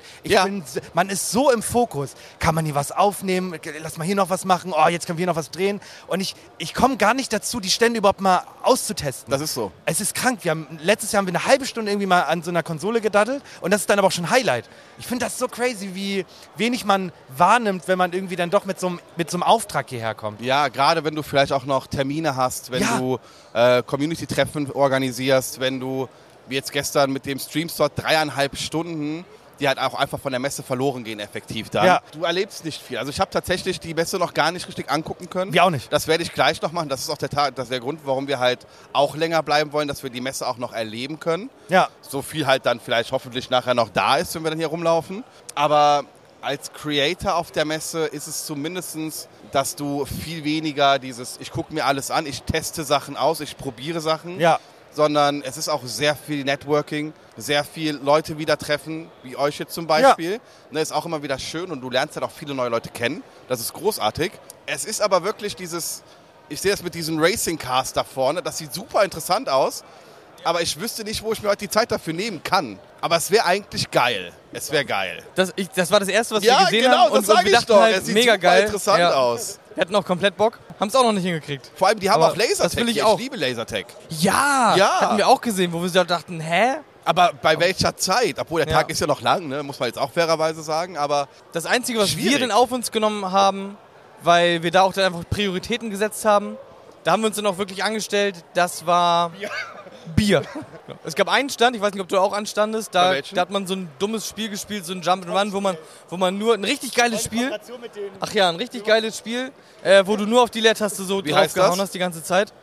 Man ist so im Fokus. Kann man hier was aufnehmen? Lass mal hier noch was machen. Oh, jetzt können wir hier noch was drehen. Und ich komme gar nicht dazu, die Stände überhaupt mal auszutesten. Das ist so. Es ist krank. Letztes Jahr haben wir eine halbe Stunde irgendwie mal an so einer Konsole gedaddelt und das ist dann aber auch schon Highlight. Ich finde das so crazy, wie wenig man wahrnimmt, wenn man irgendwie dann doch mit so einem Auftrag hierher kommt. Ja, gerade wenn du vielleicht auch noch Termine hast, wenn du Community-Treffen organisierst, wenn du, wie jetzt gestern mit dem Streamslot, 3,5 Stunden, die halt auch einfach von der Messe verloren gehen effektiv dann. Ja. Du erlebst nicht viel. Also ich habe tatsächlich die Messe noch gar nicht richtig angucken können. Wir auch nicht. Das werde ich gleich noch machen. Das ist auch das ist der Grund, warum wir halt auch länger bleiben wollen, dass wir die Messe auch noch erleben können. Ja. So viel halt dann vielleicht hoffentlich nachher noch da ist, wenn wir dann hier rumlaufen. Aber als Creator auf der Messe ist es zumindest, dass du viel weniger ich gucke mir alles an, ich teste Sachen aus, ich probiere Sachen. Ja. Sondern es ist auch sehr viel Networking, sehr viel Leute wieder treffen, wie euch jetzt zum Beispiel. Ja. Ne, ist auch immer wieder schön und du lernst halt auch viele neue Leute kennen. Das ist großartig. Es ist aber wirklich ich sehe das mit diesen Racing Cars da vorne, das sieht super interessant aus. Aber ich wüsste nicht, wo ich mir heute die Zeit dafür nehmen kann. Aber es wäre eigentlich geil. Es wäre geil. Das war das Erste, was wir gesehen haben. Und wir dachten halt, es sieht mega super geil. Interessant aus. Wir hatten auch komplett Bock. Haben es auch noch nicht hingekriegt. Vor allem, die haben aber auch Lasertag. Das will ich auch. Ich liebe Lasertag. Ja, hatten wir auch gesehen, wo wir so dachten, hä? Aber bei welcher Zeit? Obwohl, der Tag ist ja noch lang, ne? Muss man jetzt auch fairerweise sagen. Aber das Einzige, was wir denn auf uns genommen haben, weil wir da auch dann einfach Prioritäten gesetzt haben, da haben wir uns dann auch wirklich angestellt, das war Bier. Es gab einen Stand, ich weiß nicht, ob du auch anstandest, da hat man so ein dummes Spiel gespielt, so ein Jump'n'Run, wo man nur ein richtig geiles Spiel, ein richtig geiles Spiel, wo du nur auf die Leertaste so draufgehauen hast die ganze Zeit.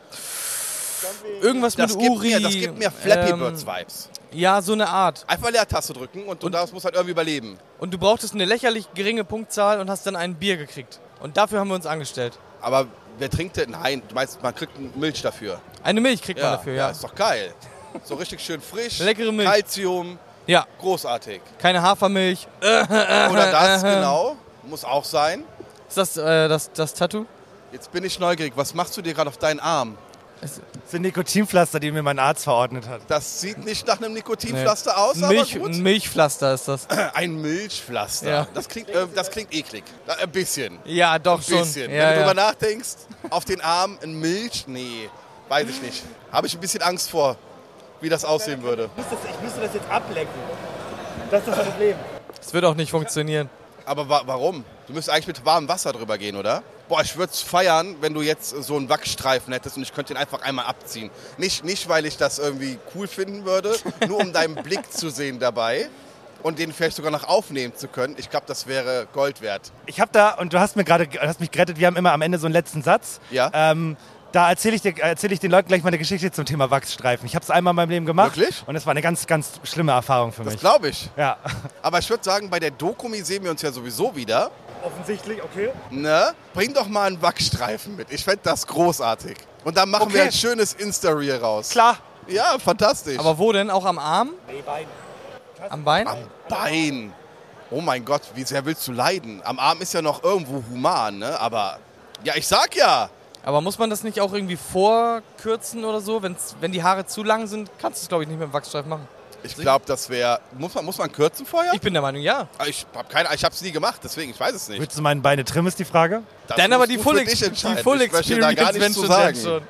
Irgendwas mit Uri. Das gibt mir Flappy Birds Vibes. Ja, so eine Art. Einfach Leertaste drücken und das muss halt irgendwie überleben. Und du brauchtest eine lächerlich geringe Punktzahl und hast dann ein Bier gekriegt. Und dafür haben wir uns angestellt. Aber wer trinkt denn? Nein, du meinst, man kriegt Milch dafür. Eine Milch kriegt man dafür, ja. Ja, ist doch geil. So richtig schön frisch. Leckere Milch. Calcium. Ja. Großartig. Keine Hafermilch. Oder das, genau. Muss auch sein. Ist das Tattoo? Jetzt bin ich neugierig. Was machst du dir gerade auf deinen Arm? Das sind Nikotinpflaster, die mir mein Arzt verordnet hat. Das sieht nicht nach einem Nikotinpflaster aus, aber gut. Ein Milchpflaster ist das. Ein Milchpflaster. Ja. Das klingt eklig. Ein bisschen. Ja, doch schon. Ein bisschen. Ja, wenn du drüber nachdenkst, auf den Arm ein Milch, nee, weiß ich nicht. Habe ich ein bisschen Angst vor, wie das aussehen würde. Ich müsste das jetzt ablecken. Das ist das Problem. Das wird auch nicht funktionieren. Aber warum? Du müsstest eigentlich mit warmem Wasser drüber gehen, oder? Boah, ich würde es feiern, wenn du jetzt so einen Wachsstreifen hättest und ich könnte ihn einfach einmal abziehen. Nicht, weil ich das irgendwie cool finden würde, nur um deinen Blick zu sehen dabei und den vielleicht sogar noch aufnehmen zu können. Ich glaube, das wäre Gold wert. Ich habe da, und du hast mich gerettet, wir haben immer am Ende so einen letzten Satz. Ja. Da erzähle ich den Leuten gleich mal eine Geschichte zum Thema Wachsstreifen. Ich habe es einmal in meinem Leben gemacht. Wirklich? Und es war eine ganz, ganz schlimme Erfahrung für mich. Das glaube ich. Ja. Aber ich würde sagen, bei der Dokumi sehen wir uns ja sowieso wieder. Offensichtlich, okay. Ne? Bring doch mal einen Wachsstreifen mit. Ich fände das großartig. Und dann machen wir ein schönes Insta-Reel raus. Klar. Ja, fantastisch. Aber wo denn? Auch am Arm? Nee, Bein. Am Bein? Am Bein. Oh mein Gott, wie sehr willst du leiden? Am Arm ist ja noch irgendwo human, ne? Aber, ja, ich sag ja. Aber muss man das nicht auch irgendwie vorkürzen oder so? Wenn die Haare zu lang sind, kannst du es, glaube ich, nicht mit dem Wachsstreifen machen. Ich glaube, das wäre... Muss man kürzen vorher? Ich bin der Meinung, ja. Ich habe es nie gemacht, deswegen, ich weiß es nicht. Willst du meine Beine trimmen, ist die Frage? Das Dann aber musst die du Full für dich entscheiden. Die Full ich möchte da gar Experience, nichts zu sagen. schon.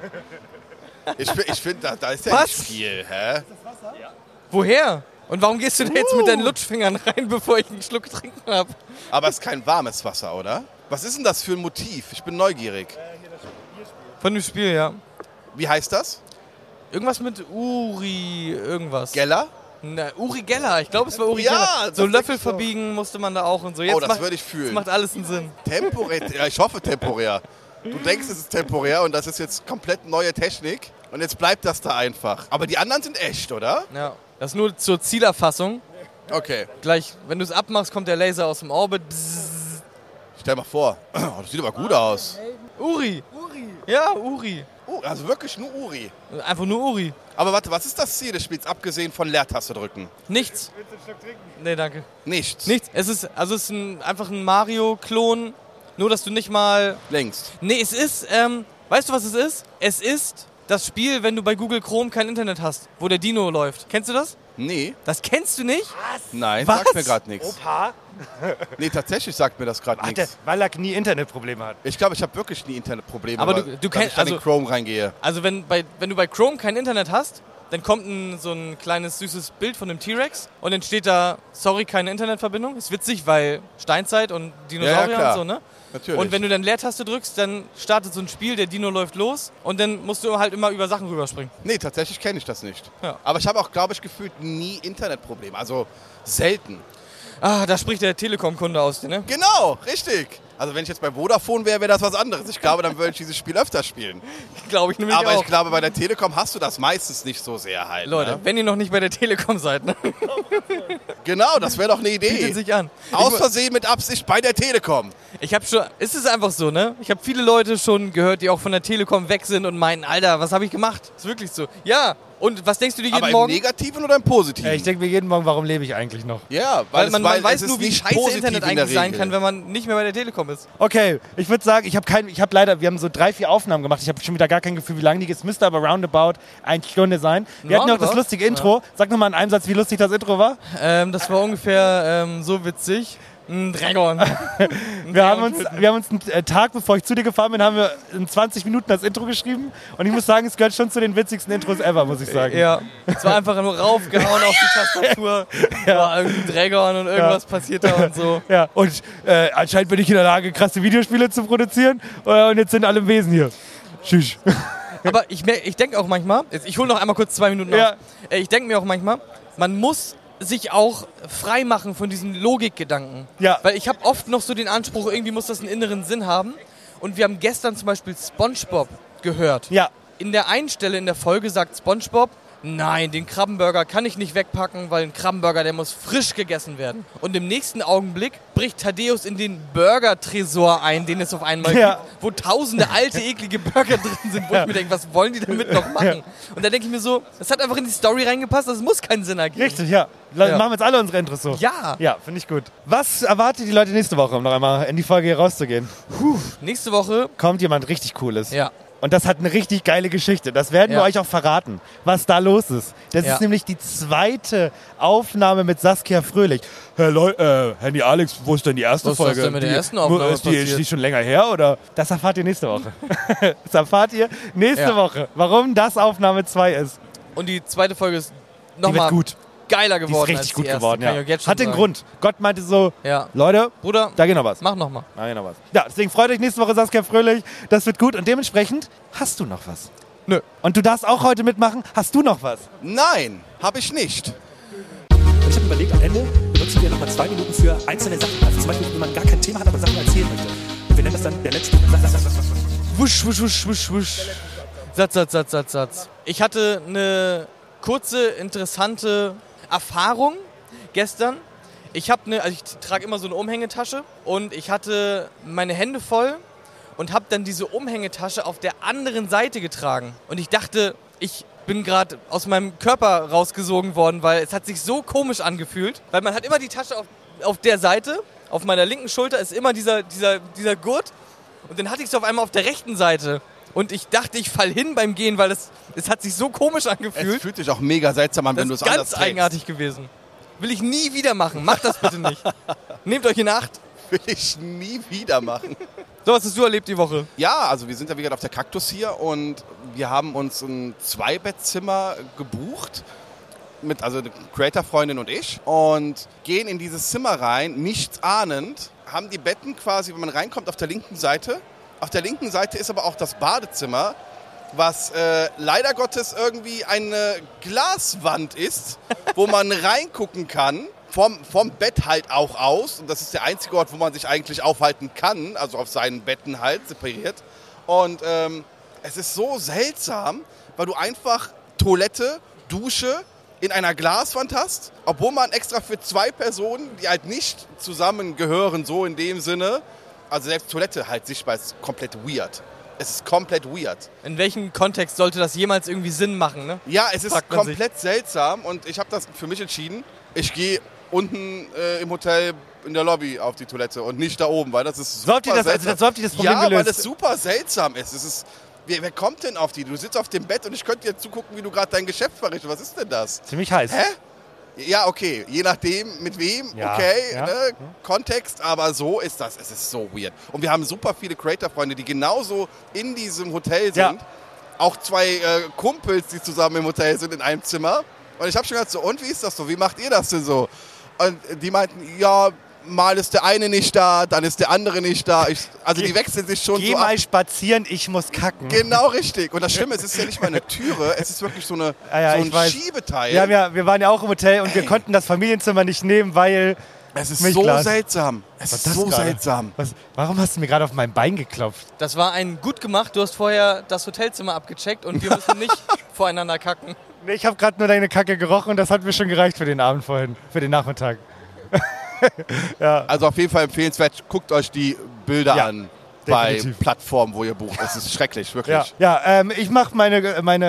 Ich finde, da ist ja nicht viel, hä? Woher? Und warum gehst du da jetzt mit deinen Lutschfingern rein, bevor ich einen Schluck trinken habe? Aber es ist kein warmes Wasser, oder? Was ist denn das für ein Motiv? Ich bin neugierig. Von dem Spiel, ja. Wie heißt das? Irgendwas mit Uri, irgendwas. Geller? Na, Uri Geller, ich glaube, es war Uri Ja, Geller. das So denk Löffel ich so. verbiegen musste man da auch und so. Jetzt Oh, das würde ich fühlen. Das macht alles einen Sinn. Temporär, ja, ich hoffe temporär. Du denkst, es ist temporär und das ist jetzt komplett neue Technik. Und jetzt bleibt das da einfach. Aber die anderen sind echt, oder? Ja. Das ist nur zur Zielerfassung. Okay. Gleich, wenn du es abmachst, kommt der Laser aus dem Orbit. Bzzz. Stell mal vor. Oh, das sieht aber gut aus. Uri. Ja, Uri. Oh, also wirklich nur Uri. Einfach nur Uri. Aber warte, was ist das Ziel des Spiels, abgesehen von Leertaste drücken? Nichts. Willst du einen Schluck trinken? Nee, danke. Nichts? Nichts. Es ist einfach ein Mario-Klon. Nur, dass du nicht mal... Längst. Nee, es ist... weißt du, was es ist? Es ist das Spiel, wenn du bei Google Chrome kein Internet hast, wo der Dino läuft. Kennst du das? Nee. Das kennst du nicht? Nein, Was? sagt mir gerade nichts. Opa? Nee, tatsächlich sagt mir das gerade nichts. Weil er nie Internetprobleme hat. Ich glaube, ich habe wirklich nie Internetprobleme, Aber weil du kennst- ich dann in Chrome reingehe. Also wenn du bei Chrome kein Internet hast, dann kommt so ein kleines süßes Bild von einem T-Rex und dann steht da, sorry, keine Internetverbindung. Ist witzig, weil Steinzeit und Dinosaurier klar. und so, ne? Natürlich. Und wenn du dann Leertaste drückst, dann startet so ein Spiel, der Dino läuft los und dann musst du halt immer über Sachen rüberspringen. Nee, tatsächlich kenne ich das nicht. Ja. Aber ich habe auch, glaube ich, gefühlt nie Internetprobleme. Also selten. Ah, da spricht der Telekom-Kunde aus dir, ne? Genau, richtig. Also wenn ich jetzt bei Vodafone wäre, wäre das was anderes. Ich glaube, dann würde ich dieses Spiel öfter spielen. Glaube ich nämlich Aber auch. ich glaube, bei der Telekom hast du das meistens nicht so sehr halt. Leute, Ne? wenn ihr noch nicht bei der Telekom seid, ne? Genau, das wäre doch eine Bietet Idee. sich an. Aus Versehen mit Absicht bei der Telekom. Ich habe schon, ist es einfach so, ne? Ich habe viele Leute schon gehört, die auch von der Telekom weg sind und meinen, Alter, was habe ich gemacht? Ist wirklich so. Ja, und was denkst du dir jeden Aber im Morgen? Negativen oder im Positiven? Ich denke mir jeden Morgen, warum lebe ich eigentlich noch? Ja, Weil man es weiß ist nur, wie nicht scheiße positiv Internet in der eigentlich sein Regel. kann, wenn man nicht mehr bei der Telekom ist. Okay, ich würde sagen, wir haben so 3-4 Aufnahmen gemacht. Ich habe schon wieder gar kein Gefühl, wie lang die ist. Es müsste aber roundabout 1 Stunde sein. Wir hatten noch das Roundabout? lustige Intro. Sag nochmal in einem Satz, wie lustig das Intro war. Das war ungefähr so witzig. Ein Dragon. Wir haben uns einen Tag, bevor ich zu dir gefahren bin, haben wir in 20 Minuten das Intro geschrieben. Und ich muss sagen, es gehört schon zu den witzigsten Intros ever, muss ich sagen. Ja, es war einfach nur raufgehauen auf die Tastatur. War irgendein Dragon und irgendwas passiert da und so. Ja, und anscheinend bin ich in der Lage, krasse Videospiele zu produzieren. Und jetzt sind alle im Wesen hier. Tschüss. Aber ich denke auch manchmal, ich hole noch einmal kurz 2 Minuten Ja. auf. Ich denke mir auch manchmal, man muss sich auch frei machen von diesen Logikgedanken. Ja. Weil ich habe oft noch so den Anspruch, irgendwie muss das einen inneren Sinn haben. Und wir haben gestern zum Beispiel SpongeBob gehört. Ja. In der einen Stelle in der Folge sagt SpongeBob, nein, den Krabbenburger kann ich nicht wegpacken, weil ein Krabbenburger, der muss frisch gegessen werden. Und im nächsten Augenblick bricht Thaddeus in den Burger-Tresor ein, den es auf einmal Ja. gibt, wo tausende alte, eklige Burger drin sind, wo ich mir denke, was wollen die damit noch machen? Und da denke ich mir so, das hat einfach in die Story reingepasst, das muss keinen Sinn ergeben. Richtig, ja. Ja. Machen wir jetzt alle unsere Intros so. Ja. Ja, finde ich gut. Was erwartet die Leute nächste Woche, um noch einmal in die Folge hier rauszugehen? Nächste Woche, Kommt jemand richtig Cooles. ja. Und das hat eine richtig geile Geschichte. Das werden wir Ja. euch auch verraten, was da los ist. Das Ja. ist nämlich die zweite Aufnahme mit Saskia Fröhlich. Hey Leute, Handy Alex, wo ist denn die erste Was ist das Folge? denn mit der ersten Aufnahme Ist die passiert? schon länger her? Oder? Das erfahrt ihr nächste Woche. Das erfahrt ihr nächste Ja. Woche, warum das Aufnahme 2 ist. Und die zweite Folge ist Die wird nochmal gut. geiler geworden. Die ist richtig als gut die erste, geworden, kann ja. ich euch jetzt schon Hat den sagen. Grund. Gott meinte so, Leute, Bruder, da geht noch was. Mach noch mal. Da geht noch was. Ja, deswegen freut euch nächste Woche Saskia Fröhlich. Das wird gut. Und dementsprechend hast du noch was. Nö. Und du darfst auch heute mitmachen. Hast du noch was? Nein, habe ich nicht. Ich habe überlegt, am Ende benutzen wir nochmal 2 Minuten für einzelne Sachen. Also zum Beispiel, wenn man gar kein Thema hat, aber Sachen erzählen möchte. Und wir nennen das dann der letzte Wusch, wusch, wusch, wusch, wusch. Satz. Ich hatte eine kurze, interessante Erfahrung gestern. Ich trage immer so eine Umhängetasche und ich hatte meine Hände voll und habe dann diese Umhängetasche auf der anderen Seite getragen. Und ich dachte, ich bin gerade aus meinem Körper rausgesogen worden, weil es hat sich so komisch angefühlt. Weil man hat immer die Tasche auf der Seite, auf meiner linken Schulter ist immer dieser Gurt. Und dann hatte ich es auf einmal auf der rechten Seite. Und ich dachte, ich fall hin beim Gehen, weil es hat sich so komisch angefühlt. Es fühlt sich auch mega seltsam an, wenn du es anders trägst. Das ist ganz eigenartig gewesen. Will ich nie wieder machen. Macht das bitte nicht. Nehmt euch in Acht. Will ich nie wieder machen. So, was hast du erlebt die Woche? Ja, also wir sind ja wieder auf der Kaktus hier und wir haben uns ein 2-Bettzimmer gebucht. Also eine Creator-Freundin und ich. Und gehen in dieses Zimmer rein, nichts ahnend. Haben die Betten quasi, wenn man reinkommt, auf der linken Seite. Auf der linken Seite ist aber auch das Badezimmer, was leider Gottes irgendwie eine Glaswand ist, wo man reingucken kann. Vom Bett halt auch aus. Und das ist der einzige Ort, wo man sich eigentlich aufhalten kann. Also auf seinen Betten halt separiert. Und es ist so seltsam, weil du einfach Toilette, Dusche in einer Glaswand hast. Obwohl man extra für 2 Personen, die halt nicht zusammengehören, so in dem Sinne. Also selbst Toilette halt sichtbar ist komplett weird. Es ist komplett weird. In welchem Kontext sollte das jemals irgendwie Sinn machen, ne? Ja, es ist komplett seltsam und ich habe das für mich entschieden. Ich gehe unten im Hotel in der Lobby auf die Toilette und nicht da oben, weil das ist super seltsam. So habt ihr das Problem ja, gelöst. weil das super seltsam ist. Es ist wer kommt denn auf die? Du sitzt auf dem Bett und ich könnte dir zugucken, wie du gerade dein Geschäft verrichtest. Was ist denn das? Ziemlich heiß. Hä? Ja, okay. Je nachdem, mit wem, ja, okay, ja. Ne? Kontext, aber so ist das. Es ist so weird. Und wir haben super viele Creator-Freunde, die genauso in diesem Hotel sind. Ja. Auch 2 Kumpels, die zusammen im Hotel sind in einem Zimmer. Und ich habe schon gedacht, so, und wie ist das so? Wie macht ihr das denn so? Und die meinten, ja, mal ist der eine nicht da, dann ist der andere nicht da. Die wechseln sich schon Geh so mal ab. spazieren, ich muss kacken. Genau, richtig. Und das Schlimme, es ist ja nicht mal eine Türe, es ist wirklich so ein Schiebeteil. Ja, wir waren ja auch im Hotel und wir konnten das Familienzimmer nicht nehmen, weil... Es ist so seltsam. Es ist so seltsam. Warum hast du mir gerade auf mein Bein geklopft? Das war gut gemacht. Du hast vorher das Hotelzimmer abgecheckt und wir müssen nicht voreinander kacken. Nee, ich habe gerade nur deine Kacke gerochen und das hat mir schon gereicht für den Abend vorhin, für den Nachmittag. Ja. Also auf jeden Fall empfehlenswert, guckt euch die Bilder an bei Plattformen, wo ihr bucht. Es ist schrecklich, wirklich. Ja, ich mache meine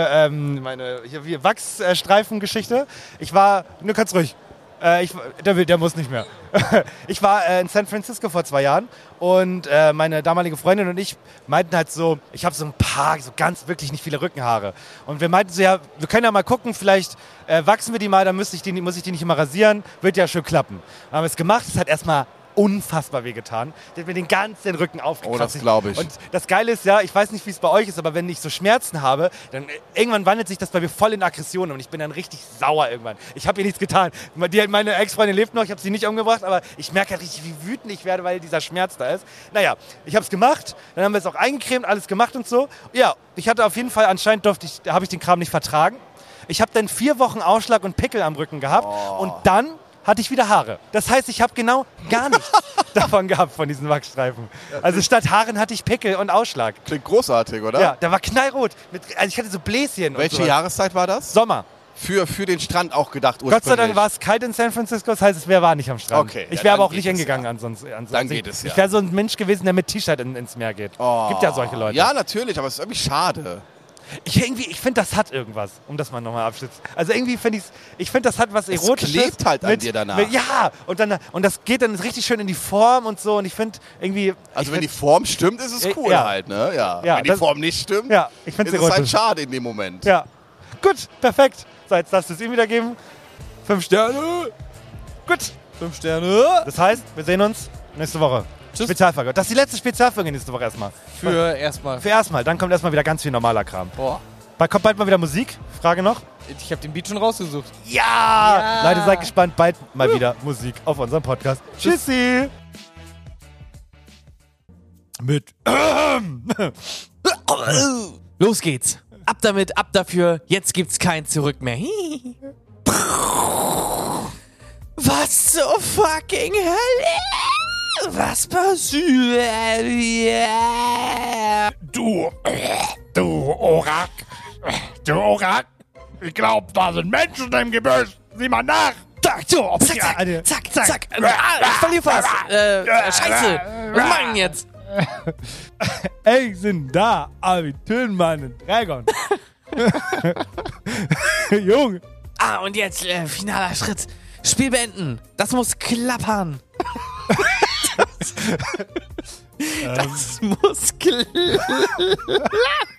Wachsstreifen-Geschichte. Ich war, nur ganz ruhig. Der muss nicht mehr. Ich war in San Francisco vor 2 Jahren und meine damalige Freundin und ich meinten halt so, ich habe so ein paar, so ganz wirklich nicht viele Rückenhaare. Und wir meinten so, ja, wir können ja mal gucken, vielleicht wachsen wir die mal, dann muss ich die nicht immer rasieren, wird ja schön klappen. Dann haben wir es gemacht, es hat erstmal unfassbar wehgetan. Der hat mir den ganzen Rücken aufgekratzt. Oh, das glaube ich. Und das Geile ist ja, ich weiß nicht, wie es bei euch ist, aber wenn ich so Schmerzen habe, dann irgendwann wandelt sich das bei mir voll in Aggression und ich bin dann richtig sauer irgendwann. Ich habe ihr nichts getan. Meine Ex-Freundin lebt noch, ich habe sie nicht umgebracht, aber ich merke halt richtig, wie wütend ich werde, weil dieser Schmerz da ist. Naja, ich habe es gemacht, dann haben wir es auch eingecremt, alles gemacht und so. Ja, ich hatte auf jeden Fall, anscheinend habe ich den Kram nicht vertragen. Ich habe dann 4 Wochen Ausschlag und Pickel am Rücken gehabt und dann hatte ich wieder Haare. Das heißt, ich habe genau gar nichts davon gehabt, von diesen Wachsstreifen. Also statt Haaren hatte ich Pickel und Ausschlag. Klingt großartig, oder? Ja, der war knallrot. Also ich hatte so Bläschen. Welche Jahreszeit war das? Sommer. Für den Strand auch gedacht ursprünglich. Gott sei Dank war es kalt in San Francisco, das heißt, es war nicht am Strand. Okay, ich wäre aber auch nicht hingegangen ansonsten. Dann geht es ja. Ich wäre so ein Mensch gewesen, der mit T-Shirt ins Meer geht. Oh. Gibt ja solche Leute. Ja, natürlich, aber es ist irgendwie schade. Ich finde, das hat irgendwas, um das mal nochmal abschließen. Also irgendwie finde ich finde, das hat was Erotisches. Es klebt halt an dir danach. Ja, und das geht dann richtig schön in die Form und so und ich finde irgendwie... Also wenn die Form stimmt, ist es cool halt, ne? Ja. Wenn die Form nicht stimmt, ich find's ist es halt schade in dem Moment. Ja. Gut, perfekt. So, jetzt darfst du es ihm wieder geben. 5 Sterne. Gut. 5 Sterne. Das heißt, wir sehen uns nächste Woche. Tschüss. Spezialfolge. Das ist die letzte Spezialfolge nächste Woche erstmal. Für erstmal. Für erstmal. Dann kommt erstmal wieder ganz viel normaler Kram. Boah. Kommt bald mal wieder Musik? Frage noch. Ich habe den Beat schon rausgesucht. Ja! Leute, seid gespannt. Bald mal wieder Musik auf unserem Podcast. Tschüssi! Mit Los geht's. Ab damit, ab dafür. Jetzt gibt's kein Zurück mehr. Was zur fucking Hölle? Was passiert hier? Du Orak. Du Orak. Ich glaub, da sind Menschen im Gebüsch. Sieh mal nach. Zack, zack. Ich verliere fast. Scheiße. Was machen wir jetzt? Ey, sind da, aber wir töten meinen Dragon. Junge. Und jetzt finaler Schritt. Spiel beenden. Das muss klappern. Das muss klappern.